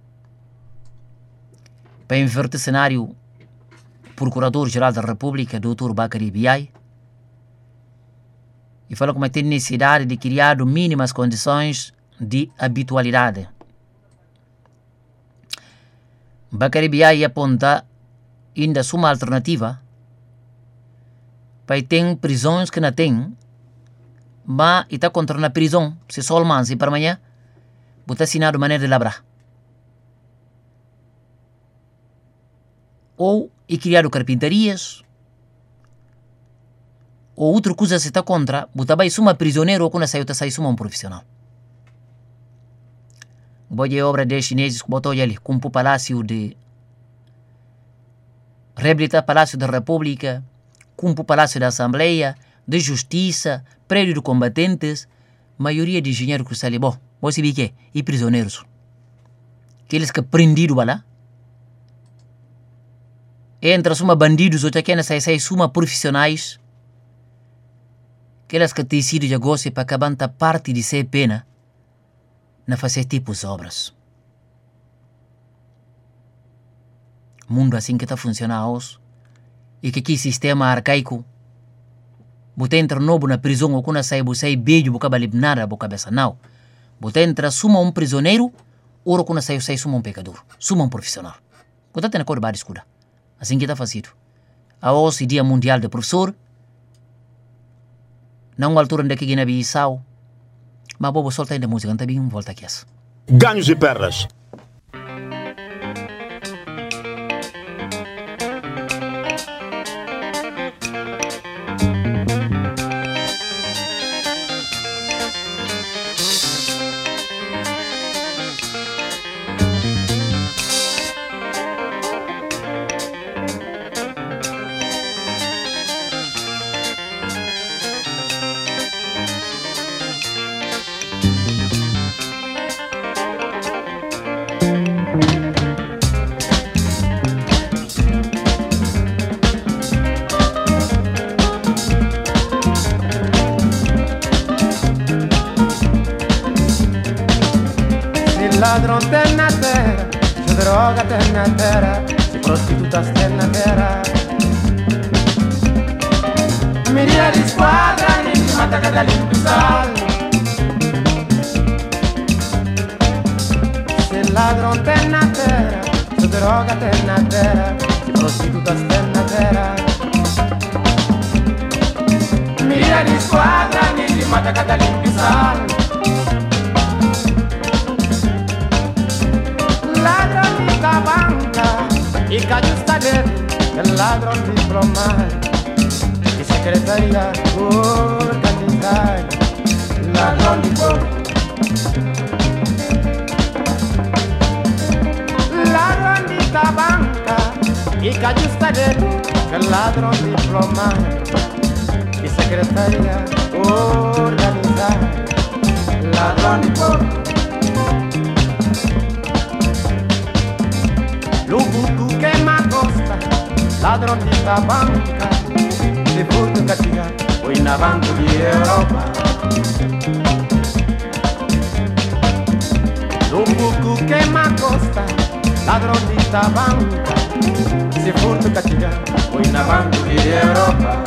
Para inverter o cenário, Procurador-Geral da República, Dr. Bacaribiai, e fala como tem necessidade de criar mínimas condições de habitualidade. Bacaribiai aponta ainda uma alternativa para ter prisões que não tem, mas está contra na prisão, se só o manse para amanhã, botar assinado maneira de labrar. Ou e criar carpintarias, ou outra coisa se está contra, botar bem uma prisioneiro ou quando saiu, está saindo um profissional. Boa obra de chineses que botou ali, como o Palácio de reabilitar Palácio da República, como o Palácio da Assembleia, de Justiça, prédio de combatentes, maioria de engenheiros que estão ali, bom, você vê que e prisioneiros. Aqueles que prendido lá, entra uma bandidos, outra que sai uma profissionais, aquelas que decidiram de gosto para acabar parte de ser pena na fazer tipos de obras. Mundo assim que está funcionando hoje e que aqui sistema arcaico você entra novo na prisão ou quando sai você beijo boca balib nada boca cabeça não. Você entra suma um prisioneiro ou quando sai suma um pecador, suma um profissional. Você tem a cor de escuda. Assim que está fazendo. A hoje dia mundial de professor não altura de que Guiné-Bissau, mas bobo solta ainda música, também volta aqui. Ganhos e perdas. Ladrão tem na terra, se droga tem na terra, se prostitutas tem na terra. Miria de esquadra, nem de mata cada limpo sal. Se ladrão tem na terra, se droga tem na terra, se prostitutas tem na terra. Miria de esquadra, nem de mata cada limpo sal. Ladrão de banca e cajusta dele, ladrão de diplomar e secretaria organizada, ladrão de corpo, ladrão de banca e cajusta dele, ladrão de diplomar e secretaria organizada, ladrão de corpo. Lubutu queima costa, ladrão de banca, de furto castiga, foi na Banco de Europa. Lubutu queima costa, ladrão de banca, de furto castiga, foi na Banco de Europa.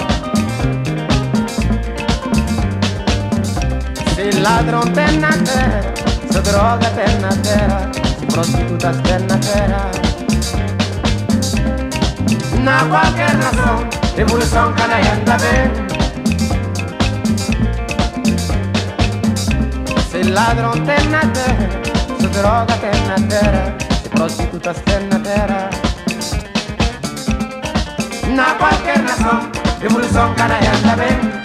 Se ladrão tem na terra, se droga tem na terra, se prostitutas tem na terra. Na qualquer nação, revolução canalha anda bem. Se ladrão tem na terra, se droga tem na terra, se prostitutas tem na terra. Na qualquer nação, revolução canalha anda bem.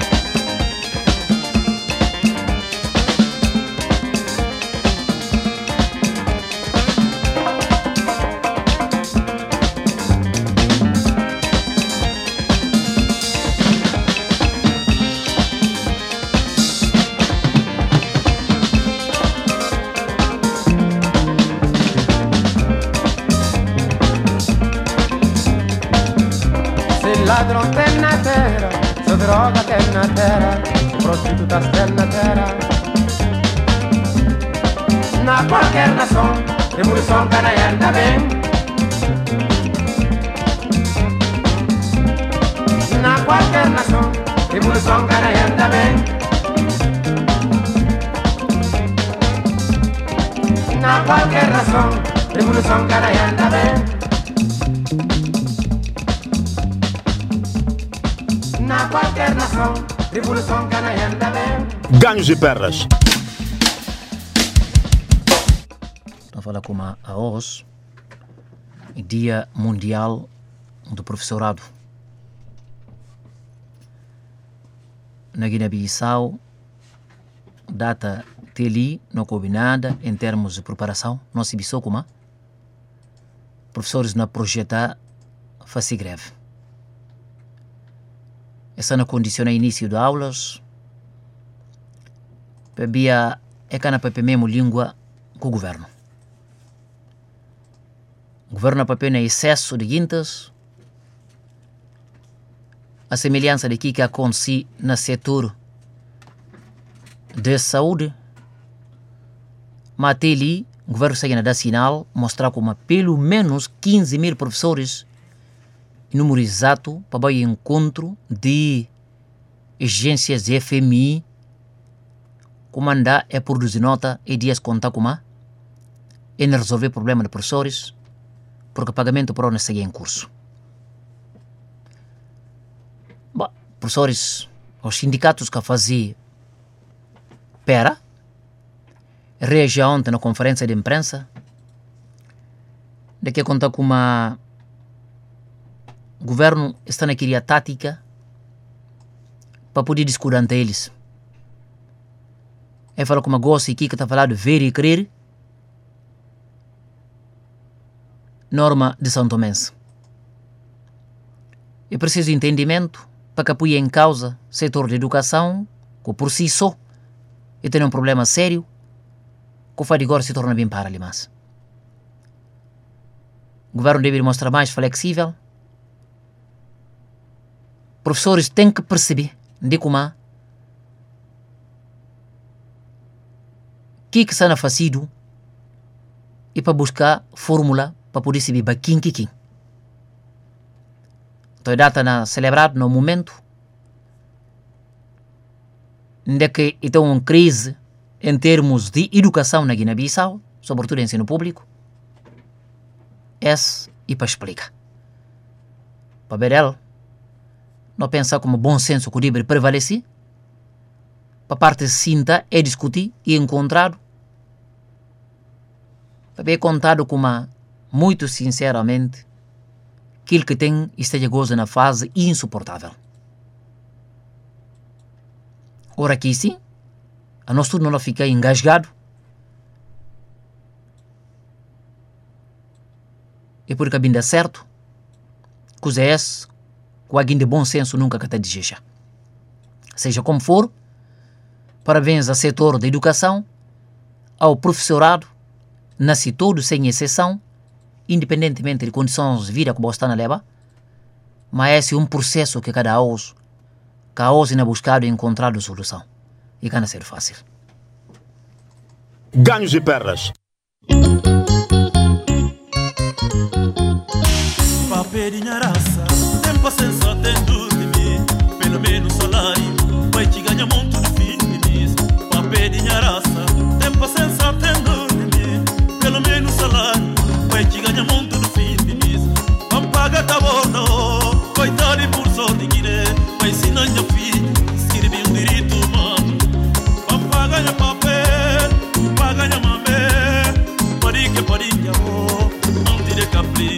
Ladrão tem na terra, se droga tem na terra, se prostitutas tem na terra. Na qualquer nação, revolução canalha anda bem. Na qualquer nação, revolução canalha anda bem. Na qualquer nação, revolução canalha anda bem. Na qualquer nação, revolução canalha anda bem. Ganhos e perdas. Então fala como a hoje, Dia Mundial do Professorado. Na Guiné-Bissau, data teli não combinada em termos de preparação, não se bisou como professores na projetar fazer greve. Essa não condiciona início de aulas, bebia é cana para mesmo língua com o governo. O governo para é excesso de guintas, a semelhança de que acontece no setor de saúde, mas até ali o governo segue da sinal mostrar como pelo menos 15.000 professores, número exato para o encontro de agências de FMI, comandar é produzir nota e dias contar com e resolver o problema de professores, porque o pagamento para não segue em curso. Bom, professores, os sindicatos que faziam reagiu ontem na conferência de imprensa de que conta com o governo está na queria tática para poder discutir ante eles. Ele fala com uma gosta aqui que está falando de ver e crer norma de São Tomense. É preciso entendimento para que apoie em causa o setor de educação, que por si só e tem um problema sério, que o faz de agora se torna bem para ali mais. O governo deve mostrar mais flexível. Professores têm que perceber de como que está na facido e para buscar fórmula para poder se viver quem. Então, a data na celebrado no momento de que tem uma crise em termos de educação na Guiné-Bissau, sobretudo ensino público, e para explicar. Para ver ela, não pensar como bom senso que deve prevalecer, para parte cinta é discutir e encontrado, para ver contado como muito sinceramente aquilo que tem esteja goza na fase insuportável. Ora aqui sim, a nós tudo não fica engasgado e por que ainda certo que os ES com alguém de bom senso nunca que te deseja. Seja como for, parabéns ao setor da educação, ao professorado, nasce todo sem exceção, independentemente de condições de vida que você está na leva, mas esse é um processo que cada hoje na buscado e encontrado solução. E can ser fácil. Ganhos e perdas. Paperinha raça, tempo sensato dentro de mim. Pelo menos salário, vai te ganhar muito de fim de mês. Paperinha raça, tempo sensato dentro de mim. Pelo menos salário, vai te ganhar muito de fim de mês. Pampaga tá bom, coitado por sorte de Guiné. Vai ensinar minha filha, escrever um direito humano. Pampaga ganha papel, paga ganha mamé. Parique, parinha, não tire capri.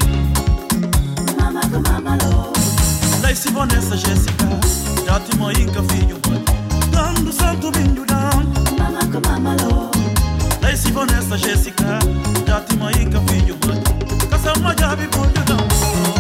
Lei se bonessa Jéssica, já te moinca filho, dando santo vinho dando. Lei se bonessa Jéssica, já te moinca filho, casa majabi por dando.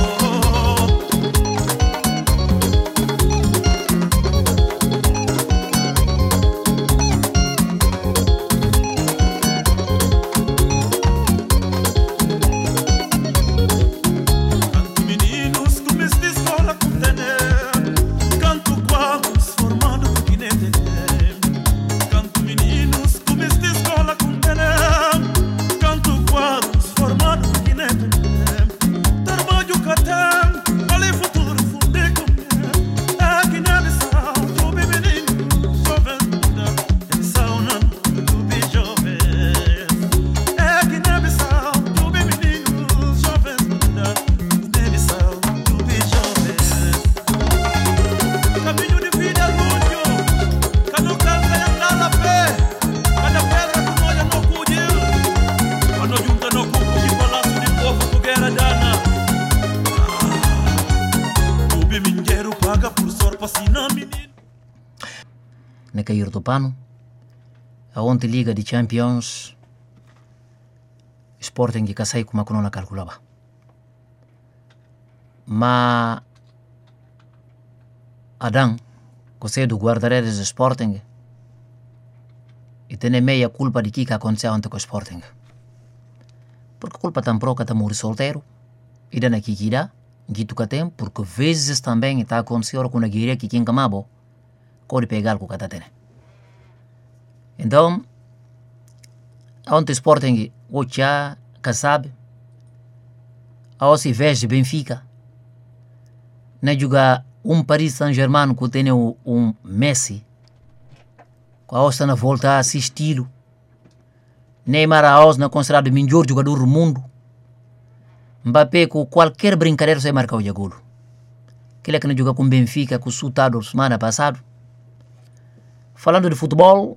Na cair do pano, a ontem Liga de Champions, Sporting que sai como a corona calculava. Mas Adão, que sei do guarda-redes do Sporting, e tem meia culpa de que aconteceu ontem com o Sporting. Porque a culpa está proca está morrer solteiro, e dá aqui que dá, guito que tem, porque vezes também está acontecendo com a guerra que quem camabo, pode pegar o que está tendo. Então, ontem Sporting, o Tchá, Kassab, ao se veste Benfica, na jogar Paris Saint-Germain que tem Messi, que a está na volta a assistir. Neymar Aos na considerado o melhor jogador do mundo. Mbappé com qualquer brincadeira sai marcar o golo. Aquele que não joga com Benfica, com o Sultado semana passada. Falando de futebol,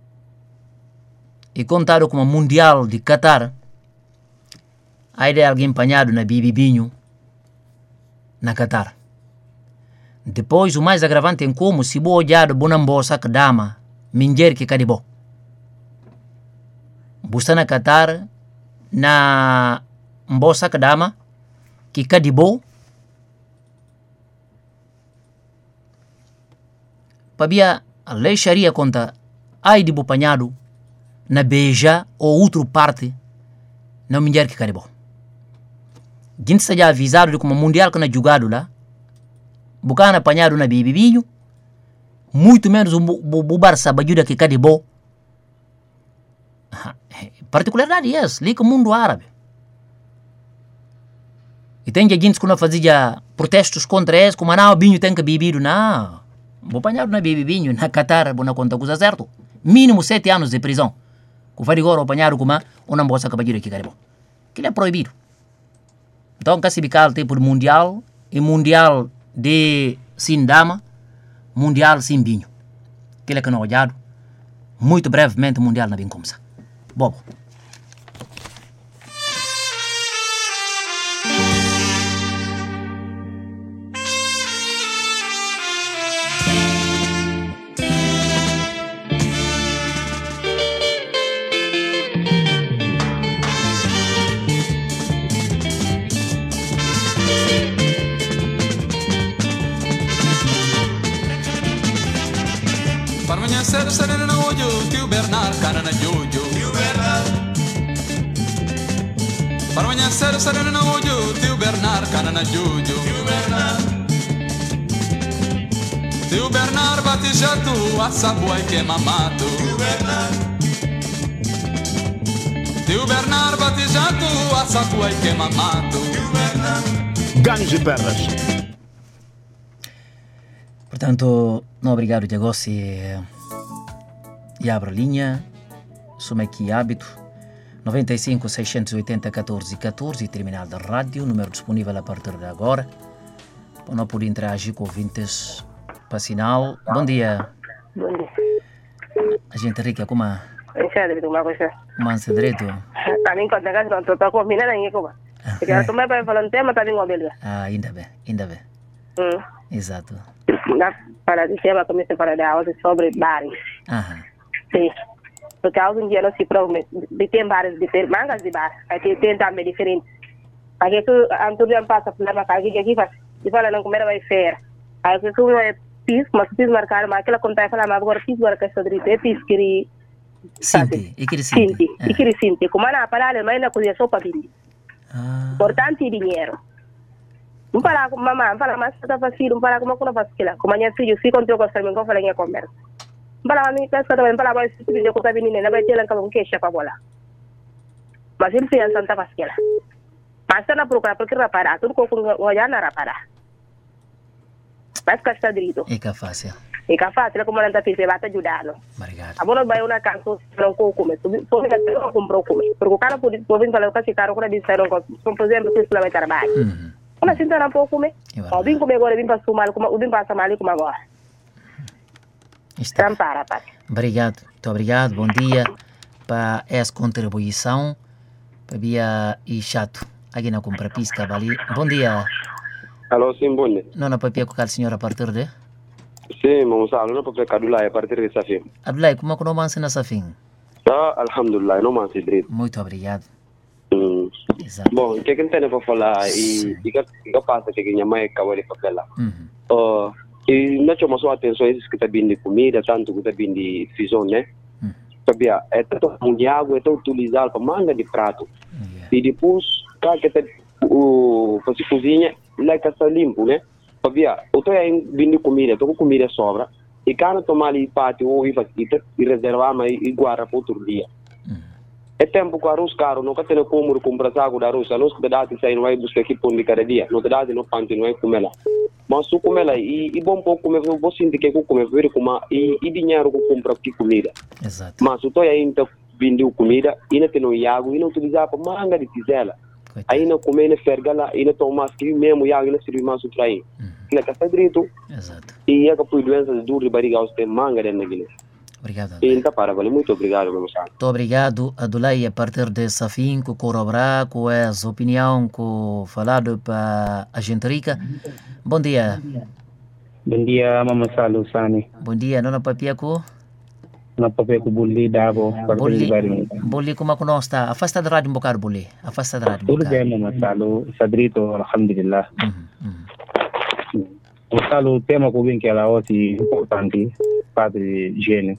e contado como Mundial de Qatar, a ideia alguém empanhado na Bibibinho, na Qatar. Depois, o mais agravante é como se boa olhado bonambosa que dama, minjer que cadibó. Busta na Qatar, na mbosa que dama, que cadibó, pabia a lei Sharia conta ai de bopanhado na beija ou outra parte na mulher que cadibó. Gente está já avisado de como mundial que na jogado lá, bucana apanhado na bibibinho, muito menos o Barça bajuda que cadibó. Particularidade é essa, liga o mundo árabe. E tem gente que não fazia protestos contra eles, como não, o binho tem que bebido, não. Vou apanhar na bebibinho, na Qatar, vou na conta coisa certo. Mínimo 7 anos de prisão. Que vai agora apanhar como uma moça que bajuda que cadibó. Aquilo é proibido. Então, classificar tipo de mundial, e mundial de sem dama, mundial sem vinho. Aquilo é que não olhado. Muito brevemente, mundial na bem começar. Bobo. Serena no ojo, tio Bernard, cana na jojo. Tio Bernard. Para amanhecer, serena no ojo, tio Bernard, cana na jojo. Tio Bernard. Tio Bernard batizado, a sabuai que mamato. Tio Bernard. Tio Bernard batizado, a sabuai que mamato. Tio Bernard. Ganhos e perdas. Portanto, não obrigado, Diego, e abro a linha, soma aqui hábito 95 680 14 14, terminal da rádio, número disponível a partir de agora. Para não poder interagir com ouvintes para sinal. Bom dia. Bom dia. A gente rica como a mansa direito. Tá nem conta que não tô combinando aí como. Porque eu também vai falando tema tá nem obelha. Ainda bem, ainda bem. Exato. Na para de tema comecei para dar aula sobre bares. Sim. Porque algum dia não se promete de ter bares, de ter mangas de bar. Aí tem também diferente. Aí que Antônio passa por lá, que aqui faz. E fala não comer vai fer. Aí que tu é pis, mas pis marcar, mas aquela conta fala mas agora pis agora que está direito é pis que Sinti, e que sinti. E que sinti. Como na parada, mas na coisa só para vir. Importante dinheiro. Não para com mamãe, para mas está fácil, não para como não faz aquilo. Como minha filha se contou com a minha falar em conversa. Para a minha pessoa também para mais se vídeo com a menina, vai ter lá com queixa para bola. Mas ele fez Santa Pasquela. Mas está na procura porque reparar, tudo com olhar na reparar. Mas que está direito. É que é fácil. É que é fácil, como não está fazendo, vai te ajudar. Obrigado. A bola vai uma canção, não comer. Só fica não comprou comer. Porque o cara pode vir falar que esse cara quando diz não por exemplo, se vai trabalhar. Quando assim não pode comer. O vim comer agora, vim para sumar, o vim para samar como agora. Trampara, pai. Obrigado, muito obrigado. Bom dia para essa contribuição. Para via e chato. Aqui na compra pisca ali. Bom dia. Alô, sim, bom dia. Não papia com a senhora a partir de? Sim, mas não papia com Adulai a partir de Safim. Adulai, como é que não mansa na Safim? Alhamdulillah, não mansa direito. Muito obrigado. Exato. Bom, o que eu tenho para falar e que passa que minha mãe acabou de falar. E não chama só atenção isso que está vindo de comida, tanto que está vindo de fisão, né? Sabia, é tanto água, é tanto utilizado para manga de prato. E depois, cada que está fazer cozinha, lá que está limpo, né? Sabia, eu estou aí vindo de comida, estou com comida sobra, E cana tomar ali parte ou e reservar mas e guarda para outro dia. É tempo que arroz caro, não tem como comprar saco de arroz, a nós que dá sai não vai buscar aqui por cada dia, não dá de não panti não é comer lá. Mas se comer lá e bom pouco comer, vou sentir que comer ver como e dinheiro que compra aqui comida. Exato. Mas se tu ainda vendeu comida, ainda tem no iago, ainda utilizar para manga de tisela. Ainda comer na fergala, ainda tomar que mesmo iago ainda servir mais o traí. Que é café direito. Exato. E é que por doenças duro de barriga aos tem manga dentro daquilo. Obrigado. Então, parabéns, muito obrigado, meu senhor. Muito obrigado, Adulay, a partir dessa fim que corroborar com essa opinião que falado para a gente rica. Bom dia. Bom dia, Mama Salu Sani. Bom dia, Nona Papiaco. Nona Papiaco, Bulli, Davo. Bulli, como é que nós está? Afasta da rádio um bocado, Bulli. Afasta da rádio um bocado. Tudo bem, Mama Salu. Sadrito, alhamdulillah. Mama Salu, o tema que eu vim que ela é importante. Padre Gene.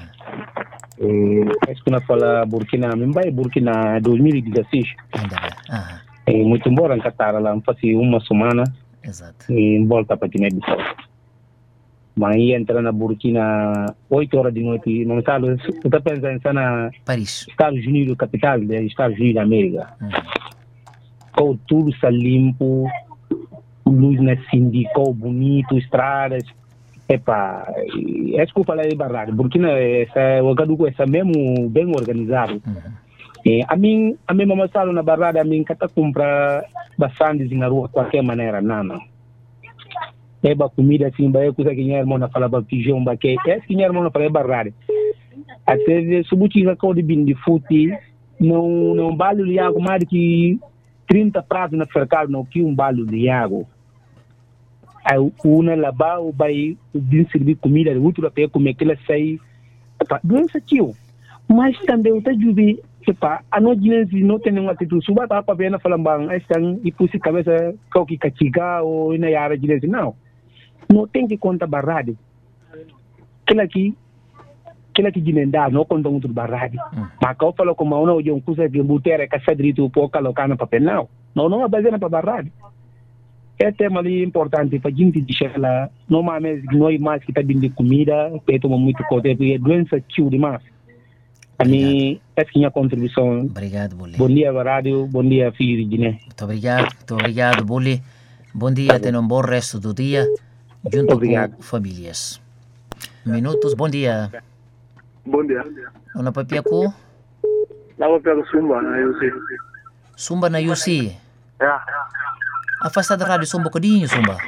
Acho que na fala Burkina, Mumbai Burkina 2016. Muito embora em Qatar lá, faz uma semana. Exato. E volta para Guiné-Bissau. Mas entra na Burkina 8 horas de noite. Não sabe, você está pensando na Paris, Estados Unidos, capital dos Estados Unidos da América. Tudo está limpo, luz na sindical, bonito, estradas. Epa, é que eu falei de verdade, Burkina essa mesmo bem organizado. A mim Mama Salu na verdade, a mim que está comprar bastante na rua de qualquer maneira, não. Eba comida assim, vai coisa que minha irmã fala para pijão, que é que minha irmã fala é verdade. Até se você tiver de bin de fute, não vale de água mais que 30 pratos na mercado, não que balde de água. Uma lavar o vai servir comida, o outro para comer aquela sai. Doença tio. Mas também o tajubi, a nós não tem nenhuma atitude. Suba para ver na falambang, estão e puse cabeça que cachiga ou na área de não tem que contar barrado. Aquela que dinenda não conta muito barrado. Mas quando fala como uma hoje coisa de buteira que sadrito pouco colocar no papel não é baseado para barrado. É tema ali importante para a gente deixar lá. Normalmente nós mais que está de comida, tomamos muito coisa, é doença tio demais. A mim, essa é a minha contribuição. Obrigado, Bulli. Bom dia, rádio. Bom dia, filho de Guiné. Muito obrigado, Bulli. Bom dia, tenha um bom resto do dia, junto com famílias. Minutos, bom dia. Bom dia. Ona Papiaco? Lá vou pegar Sumba na UC. Sumba na UC? É. Afasta da rádio só um bocadinho, Sumba.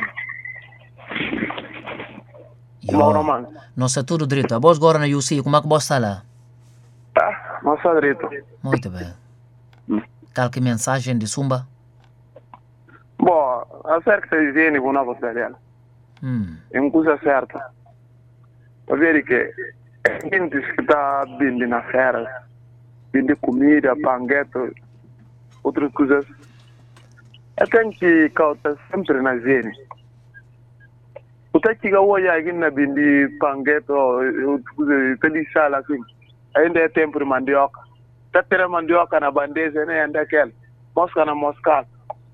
Nossa, tudo direito. A voz agora na UC, como é que você está lá? Nossa, direito. Muito bem. Qualquer mensagem de Sumba? Bom, acerca de higiene com nova cidade. É uma coisa certa. Para ver que a gente que está vindo na feira, vindo comida, pangueto, outras coisas, tem que cautar sempre na higiene. O que chega hoje aqui na vindo pangueto, telissala assim, ainda é tempo de mandioca. Está tendo mandioca na bandeja, né? Ainda aquele. Mosca na moscada.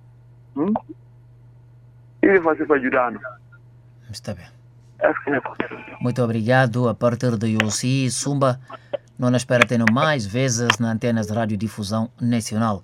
E vai se ajudando. Está bem. Muito obrigado. A partir do UC, Sumba, não espera ter mais vezes na antenas de radiodifusão nacional.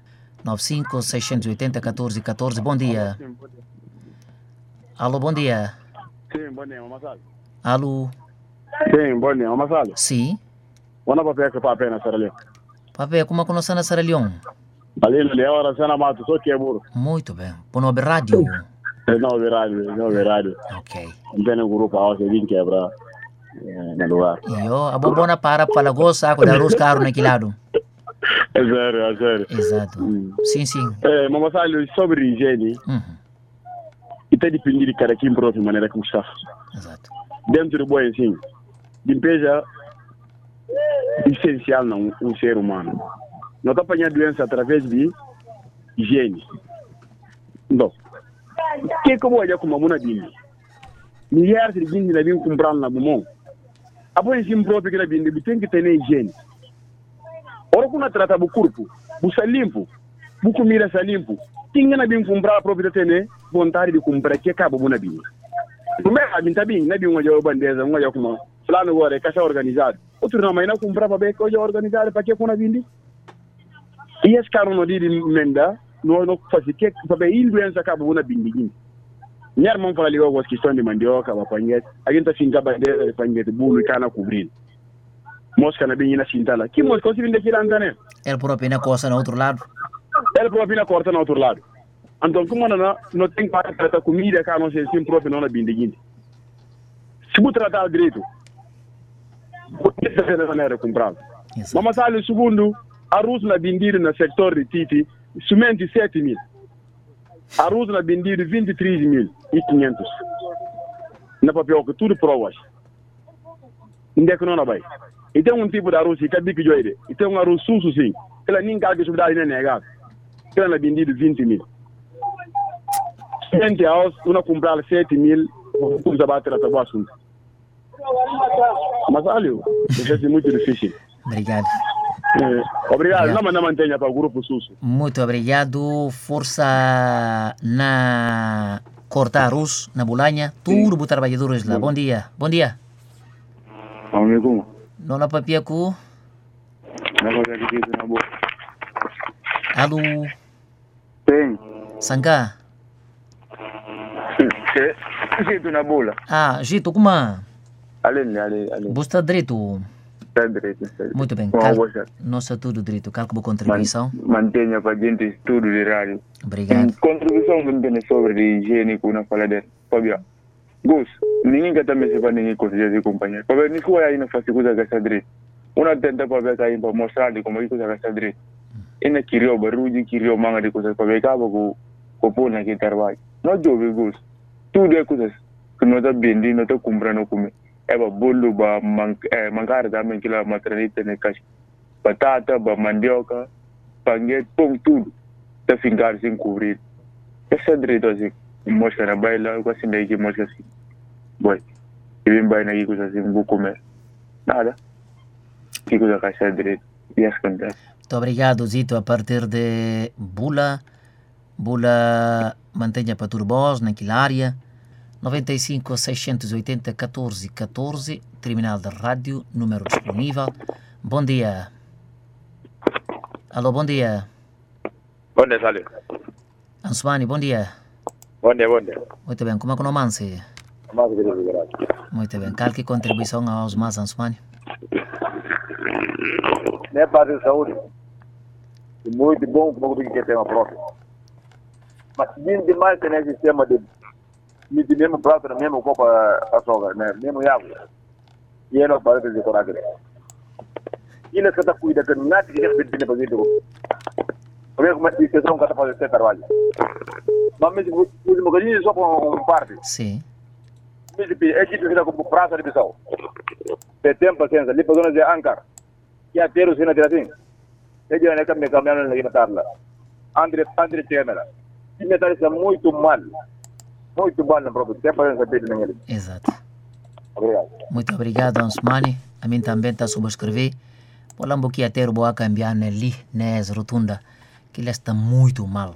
95-680-1414. Bom dia. Alô, bom dia. Sim, bom dia, Mama Salu. Alô. Sim, bom dia, Mama Salu. Sim. Quando papel que papel na Sierra Leone? Papel, como é que nós na Sierra Leone? Ali, a hora cena mato, só que é burro. Muito bem. Por não rádio? Não, rádio. Ok. Não tem um grupo a você vir quebrar no lugar. E eu, a bobona para gosto, saco de arroz caro naquele lado. É sério. Exato. Sim. Mama Salu, sobre higiene, e tem de depender de cada quem próprio, maneira como está. Exato. Dentro do bom ensino, limpeza essencial não um ser humano. Não está apanhando doença através de higiene. Não. O que eu vou olhar como a mona de milhares de gente que vêm comprar na Bumon. A boa ensino próprio que ela vem, tem que ter higiene. Ora, quando trata do corpo, você limpo, você comida limpo. Quem não vem comprar a própria ter vontade de comprar que acaba a mona de Como é a minha bem, não é bem uma bandeira, uma como fulano agora é caixa organizado. Outro não, mas não comprar para ver coisa organizada para que com a vindi. E esse cara não diz emenda, não faz que para ver influência acaba uma bindi. Minha irmã fala ali algumas questões de mandioca, para panguete. A gente finca bandeira de panguete, bolo e cana cobrir. Mosca na bem na cintala. Que mosca consegue vender aquilo né? Ele próprio na costa no outro lado. Ele próprio na corta no outro lado. Então, como não tem para tratar comida, cara, não sei se próprio não é bem de se você tratar direito, você está sendo maneira comprado. Mas o segundo, arroz na bindir no setor de Titi, somente 7 mil. Arroz na bindir 23.500. Na papel que tudo provas. Onde é que não vai? E tem tipo de arroz que é bico de ouro. E tem arroz susso sim. Ela nem carga de subida nem negado. Ela na bindir 20 mil. 20 house, uma comprar 7 mil, vamos abater até o assunto. Mas olha, isso é muito difícil. Obrigado. Obrigado, não mantenha para o grupo SUSO. Muito obrigado. Força na cortar arroz, na bolanha. Turbo trabalhadores lá. Bom dia. Bom dia. Amigo. Não na papia cu. Não vou ter que na boa. Alô. Tem. Sanka. Jeito na bola. Ah, jeito como? Ali. Você está direito? Está direito. Muito bem. Nossa, tudo direito. Calculo contribuição. Mantenha para a gente tudo de rádio. Obrigado. Contribuição que tem sobre de higiênico na fala dele. Fabio. Gus, ninguém que também se vai ninguém conseguir de companhia. Para ver, nisso aí não faz coisa que está direito. Uma tenta para ver aí para mostrar de como é que está direito. E na queria o barulho, queria o manga de coisas para ver cá com o pôr naquele trabalho. Não jovem, Gus. Tudo é coisas que não está vendendo, não está comprando comer. É para bolo, para mancar também que lá maternidade tem caixa. Batata, para mandioca, panguete, pão, tudo. Está ficar sem cobrir. Essa é direito assim. Mosca na baila, quase nem que mosca assim. Boy, e vem baila aqui coisas assim, vou comer. Nada. Que coisa caixa é direito. E as acontece. Muito obrigado, Zito. A partir de Bula mantenha para turbos naquela área. 95 680 14 14, terminal de rádio, número disponível. Bom dia. Alô, bom dia. Bom dia, Salio. Ansumani, bom dia. Bom dia. Muito bem, como é que não manse? Muito bem, qual que contribuição aos mais, Ansumani? Não é para a saúde. Muito bom, como que tem uma própria. Mas nem demais tem esse sistema de mesmo prato, mesmo copo a sogra, né? Mesmo água. E não parece de coragem. E eles que estão cuidando que nada que eles pedem para fazer isso. Porque como é que eles estão fazer esse trabalho? Mas mesmo os lugares só com parte. Sim. Mesmo é tipo que está com praça de pessoal. Tem paciência, ali para de Ankara. E a ter os na assim. Ele já não é que caminhando na tarde. André Temer. E me parece muito mal. Muito bom na própria tempo para saber de ninguém. Exato. Obrigado. Muito obrigado, Ansumani. A mim também está a subscrever. Polambo que até o boa cambiar ali, nessa rotunda, que ele está muito mal.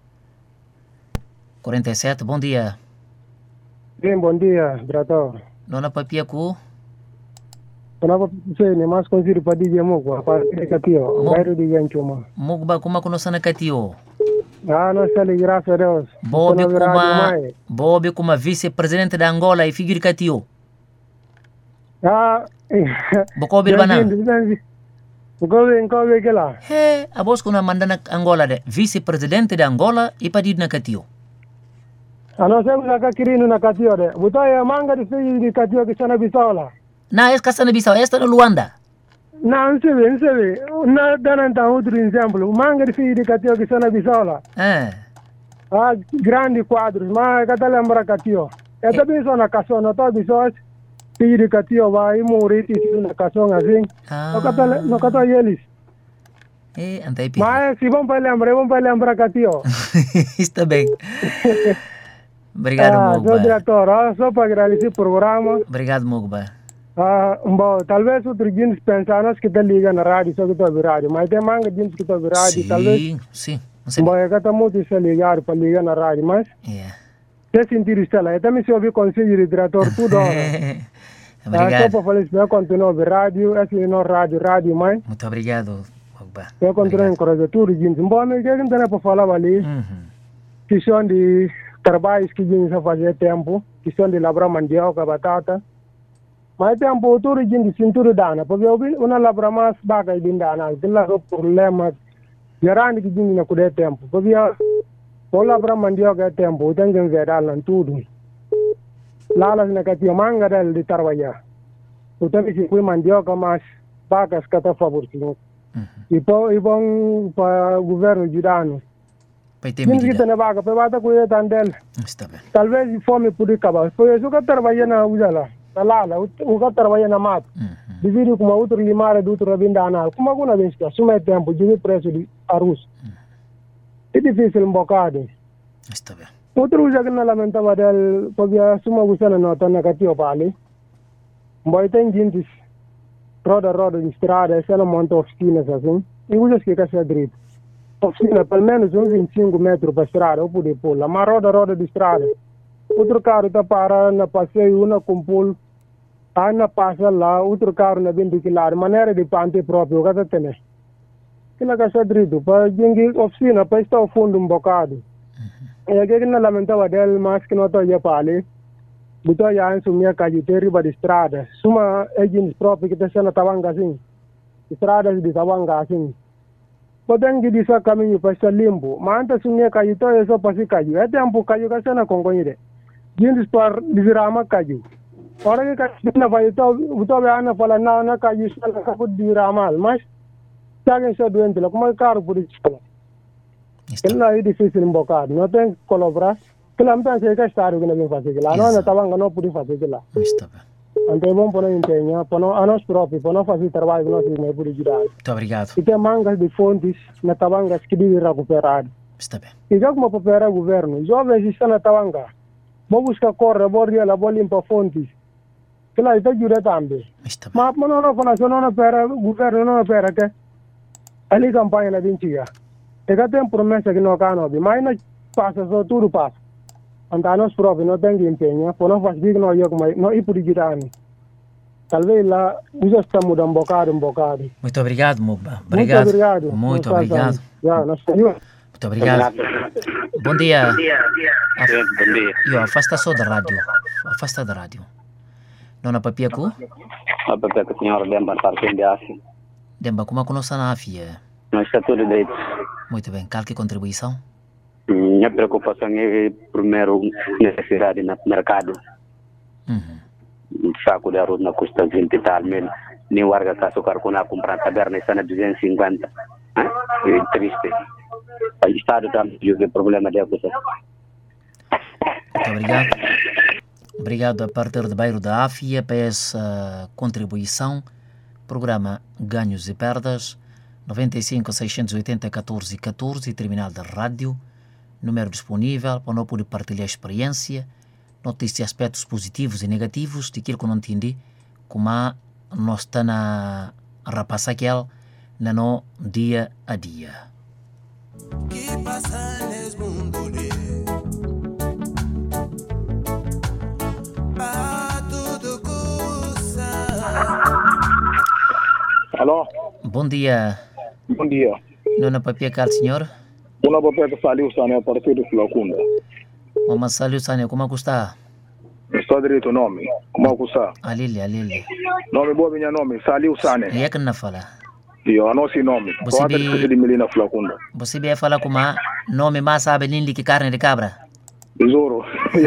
47, bom dia. Bem, bom dia, Brator. Nona papia cu? Nona papia nem mais consigo para dizer mogo, para que catio, bairro de Ganchuma. Mogo como conosco na catio? Ah, não sei, graças a Deus. Bobe como vice-presidente da Angola e figura catio. Ah, Bocobe bana. Bocobe que lá. He, a voz quando manda na Angola de vice-presidente da Angola e pedido na catio. Ah, não sei o que querendo na catio de. Botai a manga de filho de catio que está na Bissau lá. Na esta na Bissau, esta na Luanda. Não sei. Não dá então outro exemplo. Manga de filho de catio que está na Bissau lá. Ah, grande quadros, mas cada lembra catio. É também só na cação, não está Bissau. Filho de catio vai morrer na cação assim. Não cata eles. Mas se vamos para lembrar catio. Está bem. Obrigado, Mugba. Sou diretor, só para agradecer o programa. Obrigado, Mugba. Bom, talvez outros dias pensaram que está ligando na rádio, só que está na rádio, mas tem manga dias que está na rádio, talvez. Sim. Bom, é que está muito se ligar para ligar na rádio, mas Se sentir estela, eu também se ouvi conselho de diretor tudo hora. Obrigado. Só para falar isso, eu continuo a rádio, esse é o rádio, mãe. Muito obrigado, Pogba. Eu continuo a encorajar tudo, gente. Bom, mas eu não tenho para falar ali. Questão de trabalhos que a gente vai fazer tempo, questão de labrar mandioca, batata. Mas tempo, tudo a gente cintura dana, porque eu vi uma labra mais baga e dana, que lá o problema, gerando que a gente não cuida tempo, porque o labrar mandioca é tempo, tem que ver lá tudo. Lá nas negativas manga de trabalhar. O tempo que foi mandioca, mas bagas que está favorecido. E bom para o governo ajudando. Gente que tem vaga, para bater com ele tandel. Talvez fome por acabar. Foi isso que trabalha na usala. Lá, o que trabalha na mata. Divide com outro limar do outro vindana. Como alguma vez que assume tempo, de preço de arroz. É difícil um bocado. Está bem. Outro usa que não lamentava dele, porque assuma usando nota negativa para ali. Mas tem gente roda de estrada, essa não monta oficinas assim. E usa que é direito. Oficina, pelo menos uns 25 metros para a estrada, eu pude pôr. Mas roda de estrada. Outro carro está parado na passeio, uma com pulo. Ana passa lá, outro carro na 20 km. Maneira de pante próprio, o que está tendo? Que não é direito. Para a oficina, para estar ao fundo um bocado. E aqui não lamentava dele, mas que não estou a para ali. Botou já em sumia cajuteiro riba de estrada. Suma agentes próprios que está sendo tabanga assim. Estradas de tabanga assim. Podem que dizer caminho para estar limpo. Mas antes sumia cajuteiro é só para se caju. É tempo caju que sendo com conhece. Agentes para desirama caju. Ora que caju na vai botou bem na fala na caju está na capu desirama. Mas se alguém está doente lá, como é caro por isso? Ele é difícil um bocado. Não tem que colaborar. Claro, então se é estar que não vem fazer lá, não estava não podia fazer lá. Então é bom para não empenhar, para nós próprios, para não fazer trabalho que nós não podemos ajudar. Muito obrigado. E tem mangas de fontes na Tabanga que devem recuperar. Está bem. E já como para o governo, jovens estão na Tabanga, vou buscar corda, vou limpar fontes. Claro, isso ajuda também. Mas não faz não para o governo, não para que ali campanha na Vintiga. E já tem promessa que não canobi, mas não passa, só tudo passa. Então nós próprios não temos que empenhar, por não fazer que não ir por girando. Talvez lá, já está mudando um bocado. Muito obrigado, Mugba. Obrigado. Muito obrigado. Muito obrigado. Muito obrigado. Bom dia. Bom dia. Eu afasta só da rádio. Afasta da rádio. Dona Papiaco? A Papiaco, senhora Demba, parte de Áfia. Demba, como a conoce na Áfia? Nós está tudo direito. Muito bem. Qual que é a contribuição? Minha preocupação é, primeiro, necessidade no mercado. Um saco de arroz na custa 20 e tal mil. Nem o arga está açúcar com a comprar taberna está na 250. É triste. O Estado também tem problema de acusação. Muito obrigado. Obrigado a partir do bairro da Áfia para essa contribuição. Programa Ganhos e Perdas. 95 680 14 14, terminal da rádio. Número disponível para não poder partilhar experiência, notícias, aspectos positivos e negativos de aquilo que não entendi, como nós está na rapaz aquele na no dia a dia. Que passa nesse mundo tudo custa. Alô? Bom dia. Bom dia. Nona Papia Cal, senhor? Una papel que saiu Sane a partir do Flacunda. Mama saiu Sane, como é que está? Está direito o nome. Como é que está? Alili. Nome bom, minha nome. Saiu Sane. E é que não fala? Eu não sei nome. Você de Melina Flacunda. Você vai falar como nome mais sabe nem que carne de cabra? Tesouro.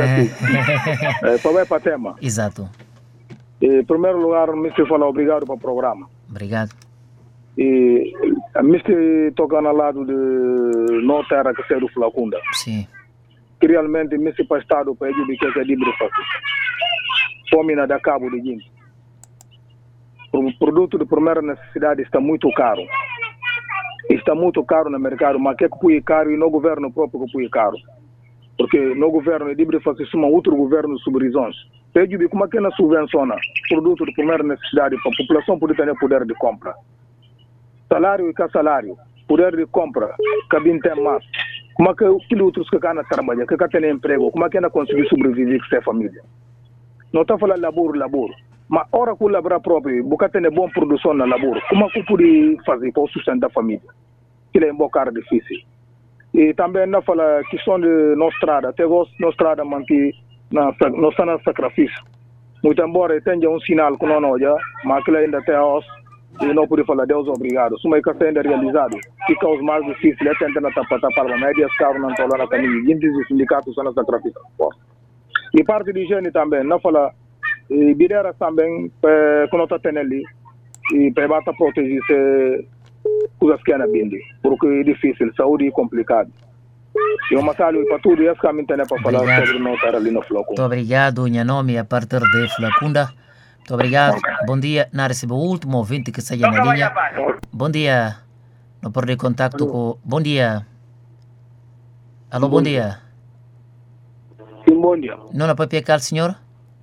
Só vai para tema. Exato. Em primeiro lugar, me fala obrigado para o programa. Obrigado. E me toca no lado de não terra que ser do Flacunda. Sim. Que realmente me se para Estado para ele que é livre fácil. Fome na da cabo de gente. O produto de primeira necessidade está muito caro. Está muito caro no mercado, mas que põe caro e no governo próprio que põe caro. Porque no governo é livre fácil uma outro governo sobre horizontes. Pede como é que não subvenciona produto de primeira necessidade para a população poder ter poder de compra. Salário e que salário, poder de compra, cabine tem mais. como é que aqueles outros que estão trabalhando, que têm emprego, como é que ainda conseguir sobreviver com sua família? Não está falando laboro, mas hora que o labor próprio, porque tem boa produção na labor, como é que pode fazer para sustentar a família? Que é um bocado difícil. E também não fala questão de nossa estrada, até nossa estrada manter nossa sacrifício. Muito embora tenha um sinal que não olha, mas aquilo ainda tem os e não pode falar Deus obrigado. Se uma coisa ainda realizado, fica os mais difíceis, é tentar tapar a média, os carros não estão lá na caminho, e os sindicatos são sacrifício. E parte de higiene também, não fala, e bideira também, quando está tendo ali, e para bater proteger coisas que é na bindi, porque é difícil, saúde é complicado. E uma salve para tudo, e esse caminho tem para falar sobre não estar ali no Flacunda. Muito obrigado, minha nome é a partir de Flacunda. Muito obrigado. Bom dia. Na recebo o último ouvinte que saia na linha. Bom dia. Não perdi contato com... Bom dia. Alô, bom dia. Sim, bom dia. Não é para pecar, senhor?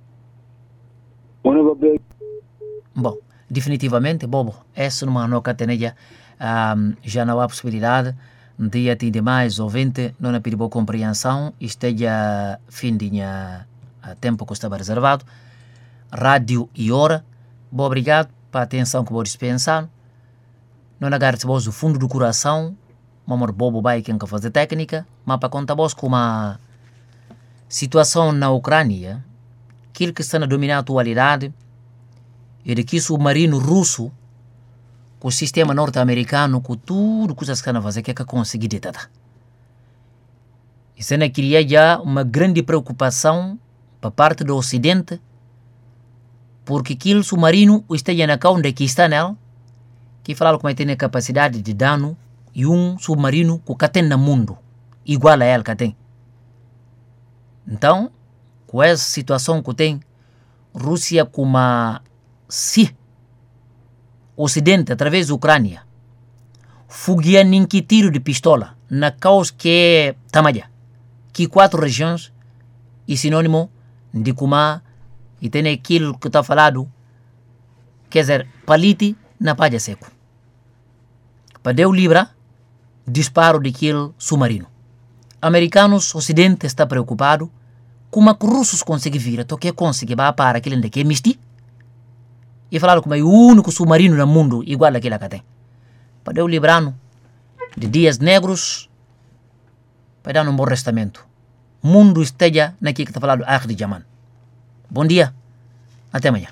Bom, definitivamente, bobo. Essa não é cateneja. Já não há possibilidade de atender mais ouvinte. Não é pedir boa compreensão. Esteja fim de tempo que estava reservado. Rádio e hora. Bom, obrigado para a atenção que vou dispensar. Não agarre-se vos do fundo do coração. Mamor bobo vai quem quer fazer técnica. Mas para contar vos com uma situação na Ucrânia, aquilo que está na dominar a atualidade é de que o submarino russo, com o sistema norte-americano, com tudo que está a fazer, que é que conseguir detar. Isso ainda cria já uma grande preocupação para parte do Ocidente, porque aquele submarino está na onde que está nela, que falaram como tem a capacidade de dano e um submarino que tem no mundo, igual a ele que tem. Então, com essa situação que tem, Rússia como se Ocidente, através da Ucrânia, fogueia nem que tiro de pistola na causa que é tamanha, que 4 regiões é sinônimo de como e tem aquilo que está falado, quer dizer, palite na palha seco. Para Deus livrar, disparo daquele submarino. Americanos, Ocidente está preocupado como que os russos conseguem vir, então que conseguem para aquele onde que é misti e falaram como é o único submarino no mundo igual àquele que tem. Para Deus livrar de dias negros, para dar um bom restamento. O mundo esteja naquilo que está falado de Jaman. Bom dia, até amanhã.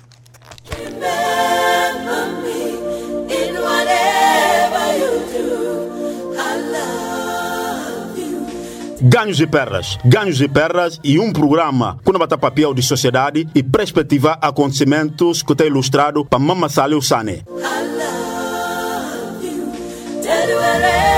Ganhos e perdas e um programa com bata papel de sociedade e perspectivar acontecimentos que está ilustrado para Mama Salio Sane.